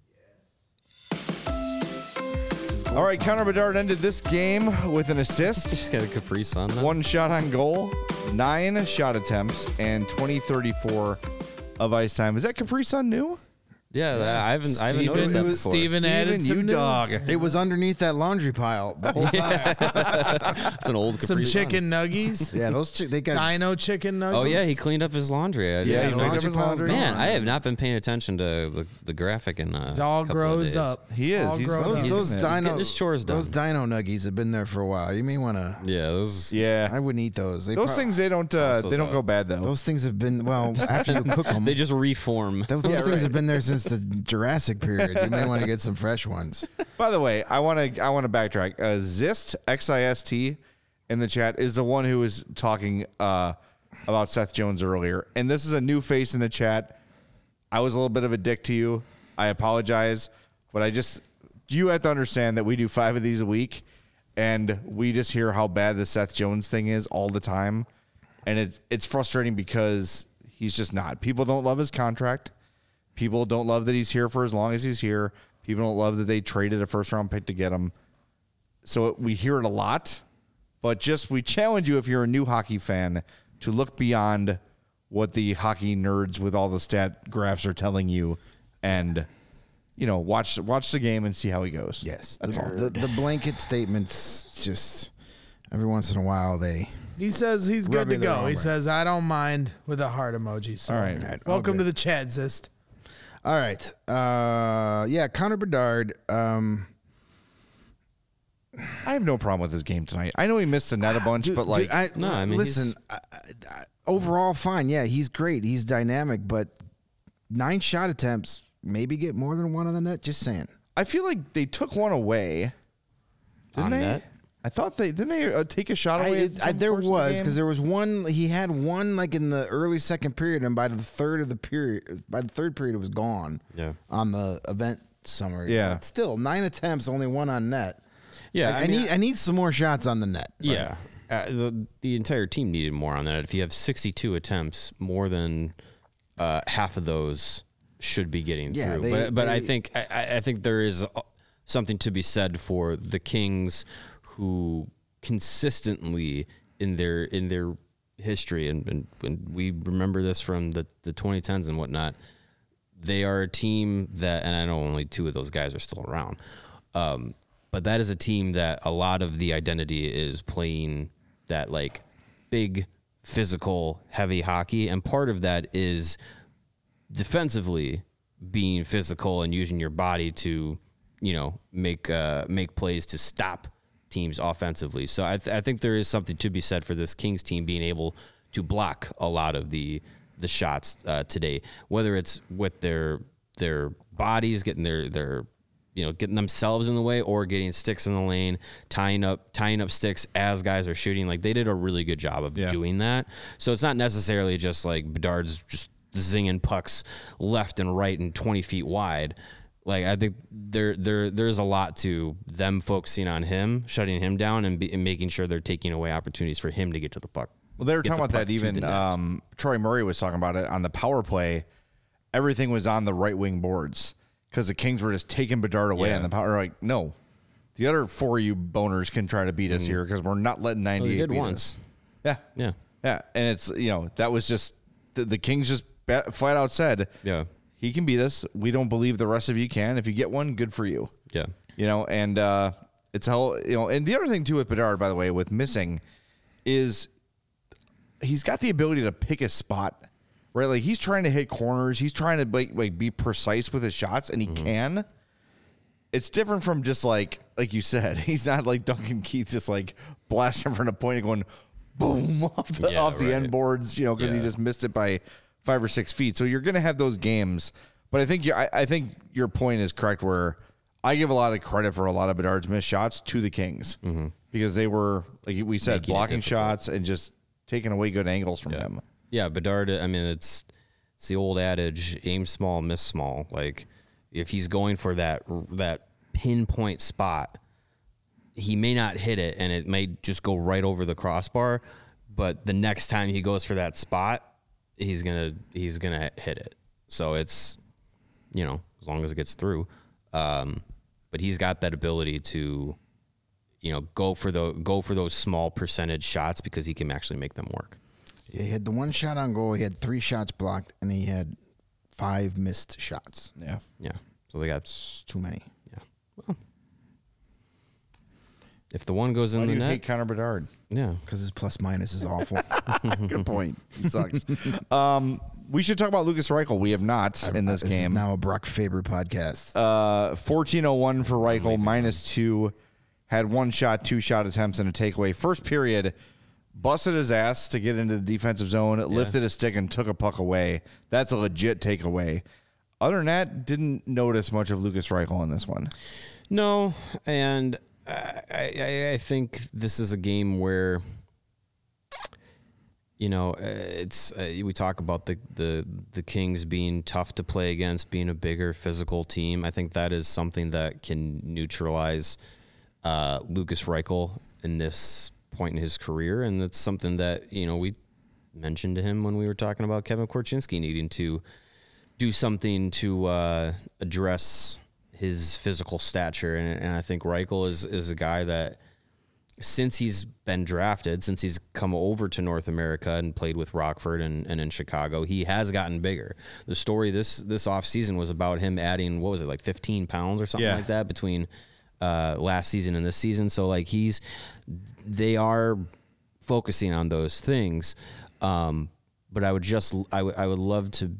All right, Connor Bedard ended this game with an assist. He's got a Capri Sun. Now. 1 shot on goal, 9 shot attempts, and 20-34 of ice time. Is that Capri Sun new? Yeah, I haven't noticed that before. Steven added some you new- dog. It was underneath that laundry pile the whole time. It's an old Some Capri Sun. chicken nuggies. Yeah, they got Dino chicken nuggets. Oh yeah, he cleaned up his laundry. Yeah, he the cleaned up laundry his pile's laundry. gone. Man, I have not been paying attention to the graphic in It all couple of grows days. up. He is. All He's- grown up. those He's dino getting his chores done. Those dino nuggies have been there for a while. You may want to. Yeah, those. Yeah. I wouldn't eat those. Those things, they don't go bad, though. Those things have been after you cook them. They just reform. Those things have been there since the Jurassic period. You may want to get some fresh ones. By the way, I want to backtrack. Xist, Xist, in the chat is the one who was talking about Seth Jones earlier, and this is a new face in the chat. I was a little bit of a dick to you. I apologize, but you have to understand that we do 5 of these a week, and we just hear how bad the Seth Jones thing is all the time, and it's frustrating because he's just not. People don't love his contract. People don't love that he's here for as long as he's here. People don't love that they traded a first-round pick to get him. So we hear it a lot, but we challenge you, if you're a new hockey fan, to look beyond what the hockey nerds with all the stat graphs are telling you, and watch the game and see how he goes. Yes, That's all. the blanket statements just every once in a while they. He says he's good to Rubbing their go. He armor. says, I don't mind, with a heart emoji. So All right. welcome Okay. to the chat, Zist. All right. Connor Bedard. I have no problem with his game tonight. I know he missed the net a bunch, but listen. Overall, fine. Yeah, he's great. He's dynamic, but 9 shot attempts, maybe get more than one on the net. Just saying. I feel like they took one away. Didn't On they? net? I thought didn't they take a shot away? There was because there was one. He had one like in the early second period, and by the third period, it was gone. Yeah. On the event summary. Yeah. But still 9 attempts, only 1 on net. Yeah, I need some more shots on the net. Yeah, the entire team needed more on that. If you have 62 attempts, more than half of those should be getting Yeah, through. But I think there is something to be said for the Kings, who consistently in their history, and we remember this from the 2010s and whatnot, they are a team that, and I know only 2 of those guys are still around, but that is a team that a lot of the identity is playing that like big, physical, heavy hockey, and part of that is defensively being physical and using your body to, make plays to stop teams offensively. So I think there is something to be said for this Kings team being able to block a lot of the shots today, whether it's with their bodies, getting their getting themselves in the way, or getting sticks in the lane, tying up sticks as guys are shooting. Like, they did a really good job of doing that. So it's not necessarily just like Bedard's just zinging pucks left and right and 20 feet wide. Like, I think there's a lot to them focusing on him, shutting him down, and making sure they're taking away opportunities for him to get to the puck. Well, they were talking about that. Even Troy Murray was talking about it on the power play. Everything was on the right wing boards because the Kings were just taking Bedard away on the power. Like, no, the other 4 of you boners can try to beat us here because we're not letting 98 Well, they did beat once. us. Yeah. And it's that was just the Kings just flat out said, he can beat us. We don't believe the rest of you can. If you get one, good for you. Yeah. And it's how and the other thing too with Bedard, by the way, with missing, is he's got the ability to pick his spot, right? Like, he's trying to hit corners. He's trying to like be precise with his shots, and he can. It's different from just like you said. He's not like Duncan Keith, just like blasting from the point and going boom off the end boards, because he just missed it by 5 or 6 feet. So you're going to have those games, but I think your point is correct. Where I give a lot of credit for a lot of Bedard's missed shots to the Kings because they were, like we said, blocking shots and just taking away good angles from him. Yeah, Bedard, I mean, it's the old adage, aim small, miss small. Like, if he's going for that pinpoint spot, he may not hit it, and it may just go right over the crossbar, but the next time he goes for that spot, he's gonna hit it. So it's, as long as it gets through. But he's got that ability to, go for those small percentage shots because he can actually make them work. Yeah, he had the 1 shot on goal. He had 3 shots blocked, and he had 5 missed shots. Yeah. Yeah. So they got Too many. well. If the one goes in Why the do you net, hate Connor Bedard? yeah. Because his plus minus is awful. Good point. He sucks. We should talk about Lucas Reichel. We have not in this This is game. now a Brock Faber podcast. 1401 for Reichel, -2. Had 1 shot, 2 shot attempts, and a takeaway. First period, busted his ass to get into the defensive zone, lifted his stick, and took a puck away. That's a legit takeaway. Other than that, didn't notice much of Lucas Reichel in this one. No, and I think this is a game where, it's we talk about the Kings being tough to play against, being a bigger physical team. I think that is something that can neutralize Lucas Reichel in this point in his career, and it's something that we mentioned to him when we were talking about Kevin Korchinski needing to do something to address his physical stature, and I think Reichel is a guy that, since he's been drafted, since he's come over to North America and played with Rockford and in Chicago, he has gotten bigger. The story this offseason was about him adding, 15 pounds or something like that between last season and this season. So they are focusing on those things. But I would love to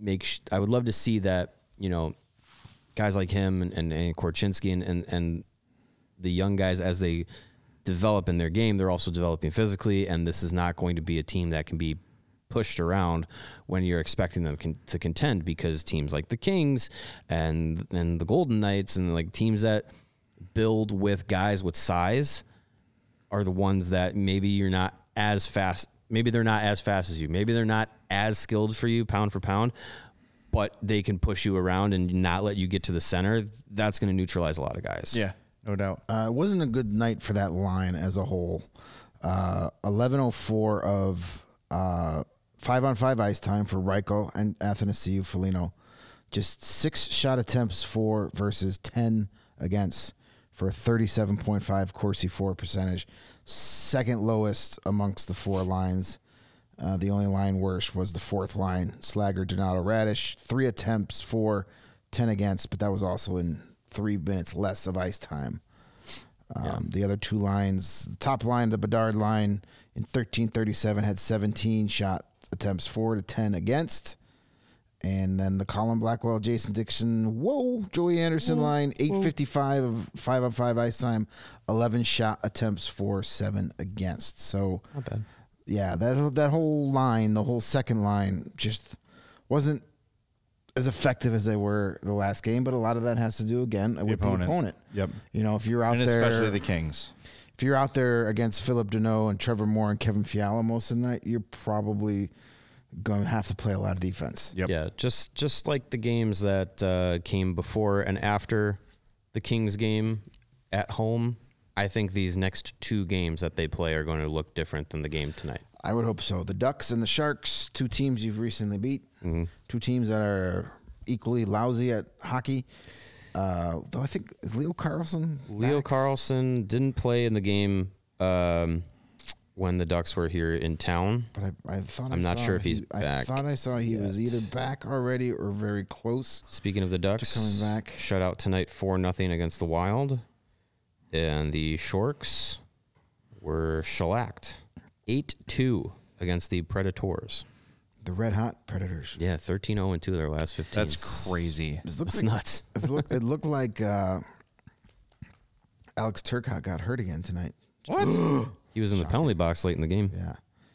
see that, guys like him and Korchinski and the young guys, as they develop in their game, they're also developing physically, and this is not going to be a team that can be pushed around when you're expecting them to contend, because teams like the Kings and the Golden Knights and teams that build with guys with size are the ones that maybe you're not as fast. Maybe they're not as fast as you. Maybe they're not as skilled for you pound for pound, but they can push you around and not let you get to the center. That's going to neutralize a lot of guys. Yeah, no doubt. It wasn't a good night for that line as a whole. 11:04 of 5-on-5 ice time for Reichel and Athanasiou Foligno. Just 6 shot attempts for versus 10 against for a 37.5 Corsi for percentage. Second lowest amongst the 4 lines. The only line worse was the 4th line, Slager, Donato, Radish. 3 attempts for 10 against, but that was also in 3 minutes less of ice time. The other 2 lines, the top line, the Bedard line, in 13:37 had 17 shot attempts for to 10 against. And then the Colin Blackwell, Jason Dixon, Joey Anderson line, 8:55 of 5-on-5 ice time, 11 shot attempts for 7 against. So, not bad. Yeah, that whole line, the whole second line, just wasn't as effective as they were the last game. But a lot of that has to do again with the opponent. Yep. If you're out and there, especially the Kings. If you're out there against Philip Deneau and Trevor Moore and Kevin Fiala most of the night, you're probably going to have to play a lot of defense. Yep. Yeah, just like the games that came before and after the Kings game at home, I think these next 2 games that they play are going to look different than the game tonight. I would hope so. The Ducks and the Sharks, 2 teams you've recently beat, 2 teams that are equally lousy at hockey. Though I think, is Leo Carlson back? Carlson didn't play in the game when the Ducks were here in town. But I thought I'm not sure if he's back. I thought I saw he was either back already or very close. Speaking of the Ducks, coming back. Shutout tonight 4-0 against the Wild. And the Sharks were shellacked 8-2 against the Predators. The Red Hot Predators. Yeah, 13-0-2 their last 15. That's crazy. That's nuts. It looked like Alex Turcotte got hurt again tonight. What? He was in the penalty box late in the game. Yeah,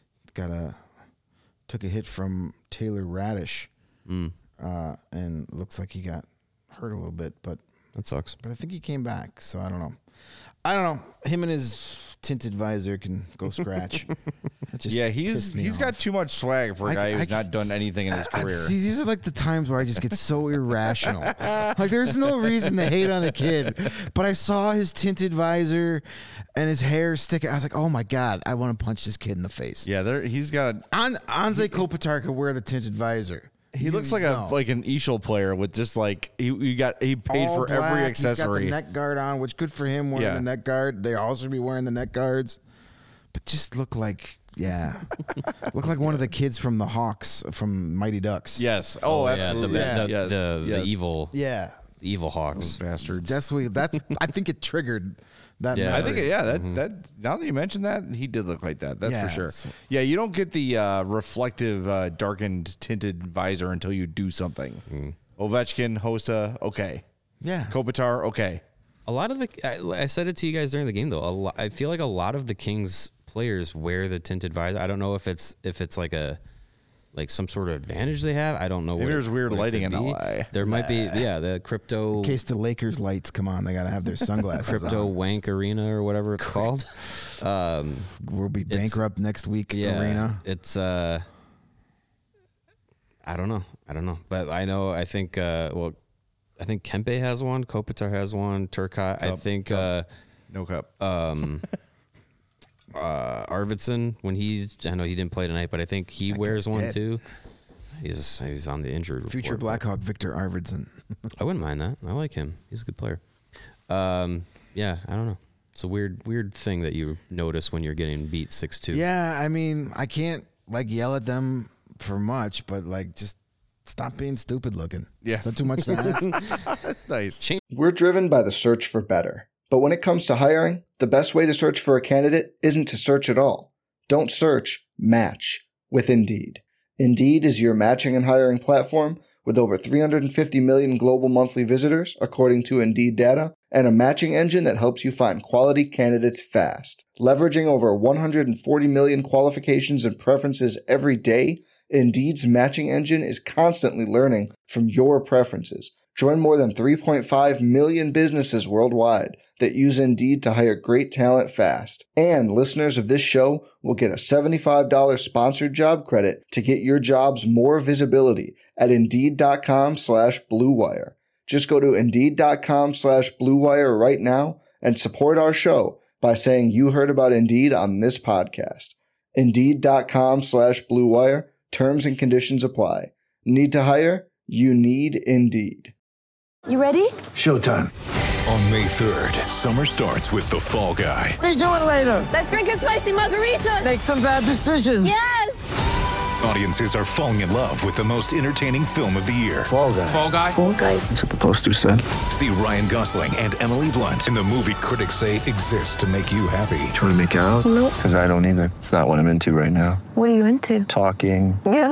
took a hit from Taylor Radish, and looks like he got hurt a little bit, but That sucks. I think he came back, so I don't know. Him and his tinted visor can go scratch. Yeah, he's got too much swag for a guy who's not done anything in his career. See, these are like the times where I just get so irrational. Like, there's no reason to hate on a kid, but I saw his tinted visor and his hair sticking. I was like, oh my God, I want to punch this kid in the face. Yeah, he's got. Anze Kopitar could wear the tinted visor. He looks like an Eagle player with just like he paid All for black. every accessory. He's got the neck guard on, which good for him wearing the neck guard. They all should be wearing the neck guards, but just look like Yeah. Looked like one of the kids from the Hawks from Mighty Ducks. Yes. Oh, absolutely. The evil. Yeah. Evil Hawks. Bastards. That's I think it triggered that. Yeah. I memory. think, that now that you mentioned that, he did look like that. That's Yeah, for sure. so- Yeah, you don't get the reflective, darkened, tinted visor until you do something. Ovechkin, Hossa, okay. Yeah. Kopitar, okay. A lot of I said it to you guys during the game though. I feel like a lot of the Kings players wear the tinted visor. I don't know if it's like some sort of advantage they have. I don't know. Maybe there's weird lighting in LA. There might be, the crypto. In case the Lakers lights come on, they got to have their sunglasses Crypto on. Wank Arena or whatever it's called. We'll be bankrupt next week. Arena. It's I don't know, but I think Kempe has one, Kopitar has one, Turcotte. I think No cup. Arvidsson, I know he didn't play tonight, but I think he wears one dead. too. He's on the injured report. Future Blackhawk Victor Arvidsson. I wouldn't mind that. I like him. He's a good player. Yeah, I don't know. It's a weird thing that you notice when you're getting beat 6-2. Yeah, I mean, I can't yell at them for much, but just stop being stupid looking. Yeah. Is that too much to ask? Nice. We're driven by the search for better. But when it comes to hiring, the best way to search for a candidate isn't to search at all. Don't search, match with Indeed. Indeed is your matching and hiring platform with over 350 million global monthly visitors, according to Indeed data, and a matching engine that helps you find quality candidates fast. Leveraging over 140 million qualifications and preferences every day, Indeed's matching engine is constantly learning from your preferences. Join more than 3.5 million businesses worldwide that use Indeed to hire great talent fast. And listeners of this show will get a $75 sponsored job credit to get your jobs more visibility at Indeed.com/Blue Wire. Just go to Indeed.com/Blue Wire right now and support our show by saying you heard about Indeed on this podcast. Indeed.com/Blue Wire. Terms and conditions apply. Need to hire? You need Indeed. You ready? Showtime. On May 3rd, summer starts with The Fall Guy. Let's do it later. Let's drink a spicy margarita. Make some bad decisions. Yes. Audiences are falling in love with the most entertaining film of the year. Fall guy. Fall Guy? Fall guy. That's what the poster said. See Ryan Gosling and Emily Blunt in the movie critics say exists to make you happy. Trying to make it out? Nope. Because I don't either. It's not what I'm into right now. What are you into? Talking. Yeah.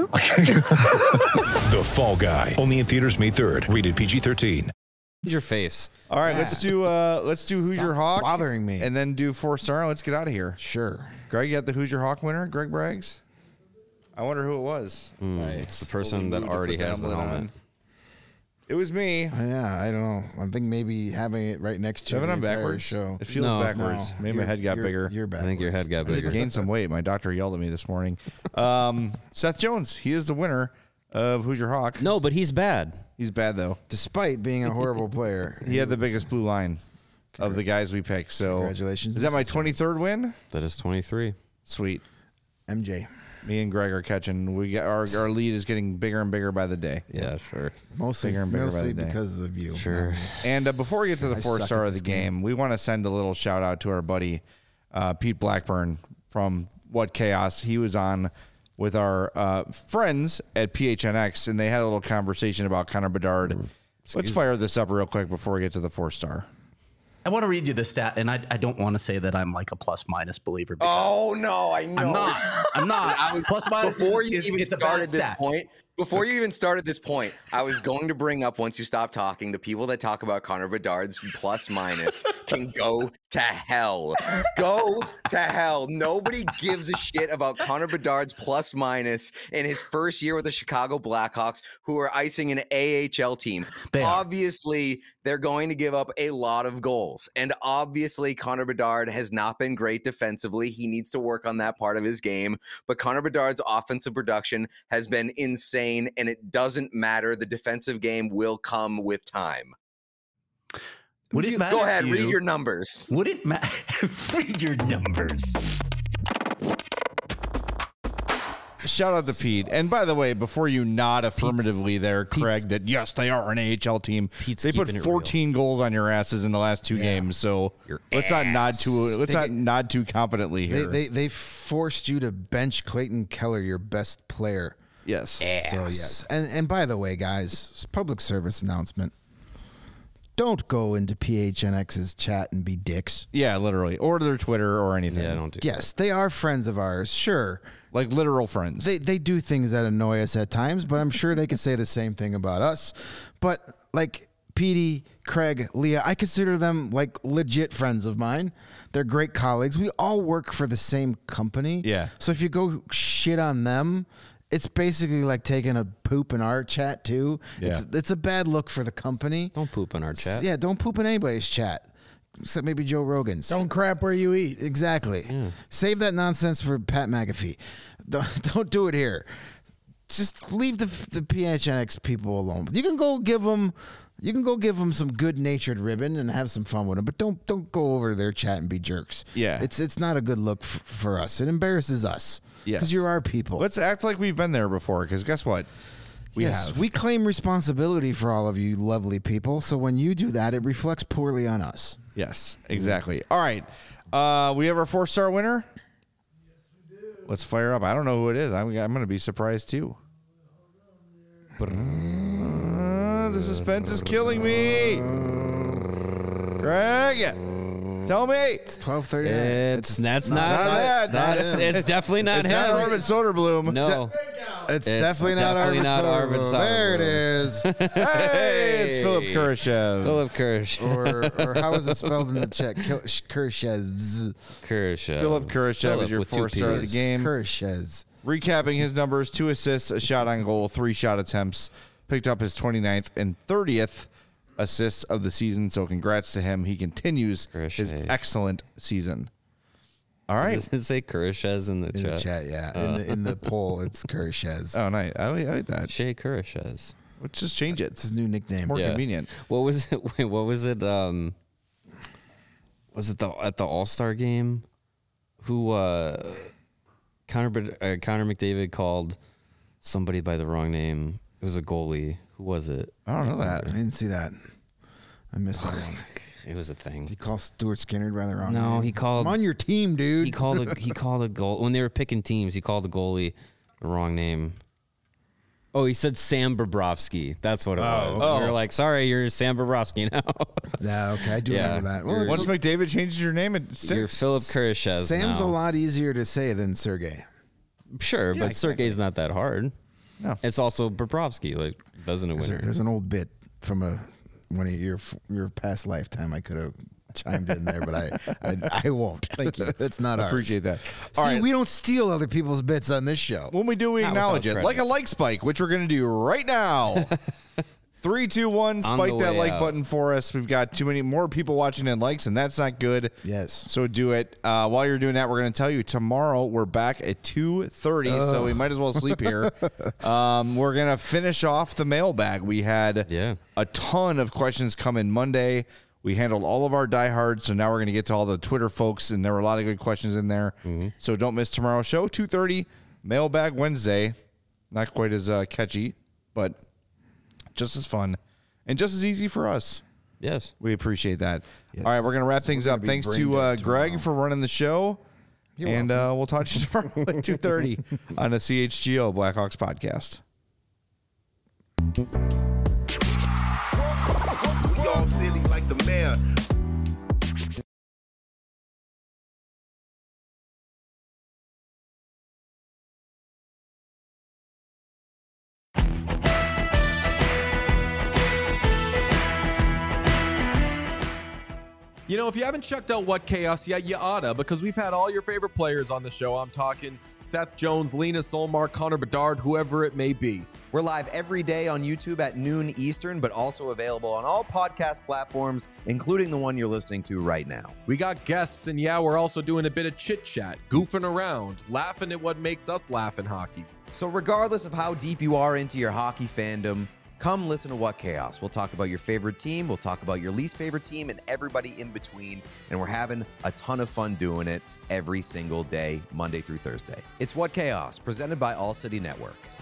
The Fall Guy. Only in theaters May 3rd. Rated PG-13. Your face. All right, let's do Who's Your Hawk? bothering me. And then do 4-star. Let's get out of here. Sure. Greg, you got the Who's Your Hawk winner, Greg Braggs? I wonder who it was. It's the person that Moved to already put has the Hamlin helmet. on. It was me. Yeah, I don't know. I think maybe having it right next to Having the on entire backwards. show. It feels No. backwards. No, Maybe my head got bigger. You're I backwards. think your head got bigger. Gained some weight. My doctor yelled at me this morning. Seth Jones, he is the winner of Who's Your Hawk. No, but he's bad. He's bad, though. Despite being a horrible player. He had the biggest blue line of the guys we picked. So Congratulations. Is that my 23rd win? That is 23. Sweet. MJ. Me and Greg are catching. We got our lead is getting bigger and bigger by the day. Yeah, sure. Mostly, Bigger and bigger by the day. because of you. Sure. And before we get to the I 4-star suck at of the this game. game, we want to send a little shout out to our buddy Pete Blackburn from What Chaos. He was on with our friends at PHNX, and they had a little conversation about Connor Bedard. Let's fire this up real quick before we get to the 4-star. I want to read you the stat, and I don't want to say that I'm like a plus minus believer. because Oh no, I know. I'm not. I was plus minus before you is, even it's a bad started this stat. point. Before you even started this point, I was going to bring up, once you stop talking, the people that talk about Connor Bedard's plus minus can go to hell. Go to hell. Nobody gives a shit about Connor Bedard's plus minus in his first year with the Chicago Blackhawks, who are icing an AHL team. Obviously, they're going to give up a lot of goals. And obviously, Connor Bedard has not been great defensively. He needs to work on that part of his game. But Connor Bedard's offensive production has been insane. And it doesn't matter. The defensive game will come with time. Would it matter Go ahead, to read you- your numbers. Would it matter? Read your numbers. Shout out to Pete. And by the way, before you nod affirmatively there, Craig, that yes, they are an AHL team. They put 14 goals on your asses in the last 2 games. So let's not nod too confidently here. They forced you to bench Clayton Keller, your best player. Yes. So yes. And by the way, guys, public service announcement. Don't go into PHNX's chat and be dicks. Yeah, literally. Or their Twitter or anything. Yeah, don't do that. Yes, they are friends of ours, sure. Like literal friends. They do things that annoy us at times, but I'm sure they could say the same thing about us. But like Petey, Craig, Leah, I consider them like legit friends of mine. They're great colleagues. We all work for the same company. Yeah. So if you go shit on them, it's basically like taking a poop in our chat too. Yeah. It's a bad look for the company. Don't poop in our chat. Yeah, don't poop in anybody's chat. Except maybe Joe Rogan's. Don't crap where you eat. Exactly. Save that nonsense for Pat McAfee. Don't do it here. Just leave the PHNX people alone. You can go give them some good-natured ribbon and have some fun with them, but don't go over to their chat and be jerks. Yeah. It's not a good look for us. It embarrasses us. Yes. Because you're our people. Let's act like we've been there before, because guess what? We have. We claim responsibility for all of you lovely people, so when you do that, it reflects poorly on us. Yes, exactly. All right. We have our 4-star winner. Yes, we do. Let's fire up. I don't know who it is. I'm going to be surprised, too. The suspense is killing me. Greg, tell me. It's 12:30. It's definitely not it's him. Not Arvid Soderblom. No. It's definitely not Arvid Soderblom. There it is. Hey, it's Philip Kurashev. Philip Kurashev. Or how is it spelled in the chat? Kurashev. Philip Kurashev is your 4-star of the game. Kurashev. Recapping his numbers: 2 assists, a shot on goal, 3 shot attempts. Picked up his 29th and 30th assists of the season. So congrats to him. He continues his excellent season. All right. Does it say Kurashev in the chat? In the chat, yeah. In the poll, it's Kurashev. Oh, nice. I like that. Shea Kurashev. Let's just change it. It's his new nickname. More convenient. What was it? Wait, what was it? Was it at the All-Star game? Who Connor McDavid called somebody by the wrong name? It was a goalie. Who was it? I don't know that. I didn't see that. I missed that one. It was a thing. He called Stuart Skinner by the wrong name. No, he called. I'm on your team, dude. He called a goal when they were picking teams. He called the goalie the wrong name. Oh, he said Sam Bobrovsky. That's what it was. We were like, sorry, you're Sam Bobrovsky now. Yeah, okay, I do remember that. Well, once McDavid changes your name, you're Philip Kurashev. Sam's now. a lot easier to say than Sergey. Sure, but Sergey's not that hard. No, it's also Bobrovsky. Like, doesn't a winner? There's an old bit from one of your past lifetime. I could have chimed in there, but I won't. Thank you. It's not ours. Appreciate that. See, we don't steal other people's bits on this show. When we do, we acknowledge it. Like a like spike, which we're going to do right now. 3, 2, 1, spike that like button for us. We've got too many more people watching than likes, and that's not good. Yes. So do it. While you're doing that, we're going to tell you tomorrow we're back at 2:30, so we might as well sleep here. We're going to finish off the mailbag. We had a ton of questions come in Monday. We handled all of our diehards, so now we're going to get to all the Twitter folks, and there were a lot of good questions in there. So don't miss tomorrow's show, 2:30, Mailbag Wednesday. Not quite as catchy, but just as fun and just as easy for us. Yes. We appreciate that. Yes. All right, we're going to wrap things up. Thanks to Greg for running the show. You're welcome. We'll talk to you tomorrow at 2:30 on the CHGO Blackhawks podcast. We all silly like the mayor. You know, if you haven't checked out What Chaos yet, you oughta, because we've had all your favorite players on the show. I'm talking Seth Jones, Lena Solmar, Connor Bedard, whoever it may be. We're live every day on YouTube at noon Eastern, but also available on all podcast platforms, including the one you're listening to right now. We got guests, and yeah, we're also doing a bit of chit-chat, goofing around, laughing at what makes us laugh in hockey. So regardless of how deep you are into your hockey fandom, Come listen to What Chaos. We'll talk about your favorite team, we'll talk about your least favorite team, and everybody in between. And we're having a ton of fun doing it every single day, Monday through Thursday. It's What Chaos, presented by All City Network.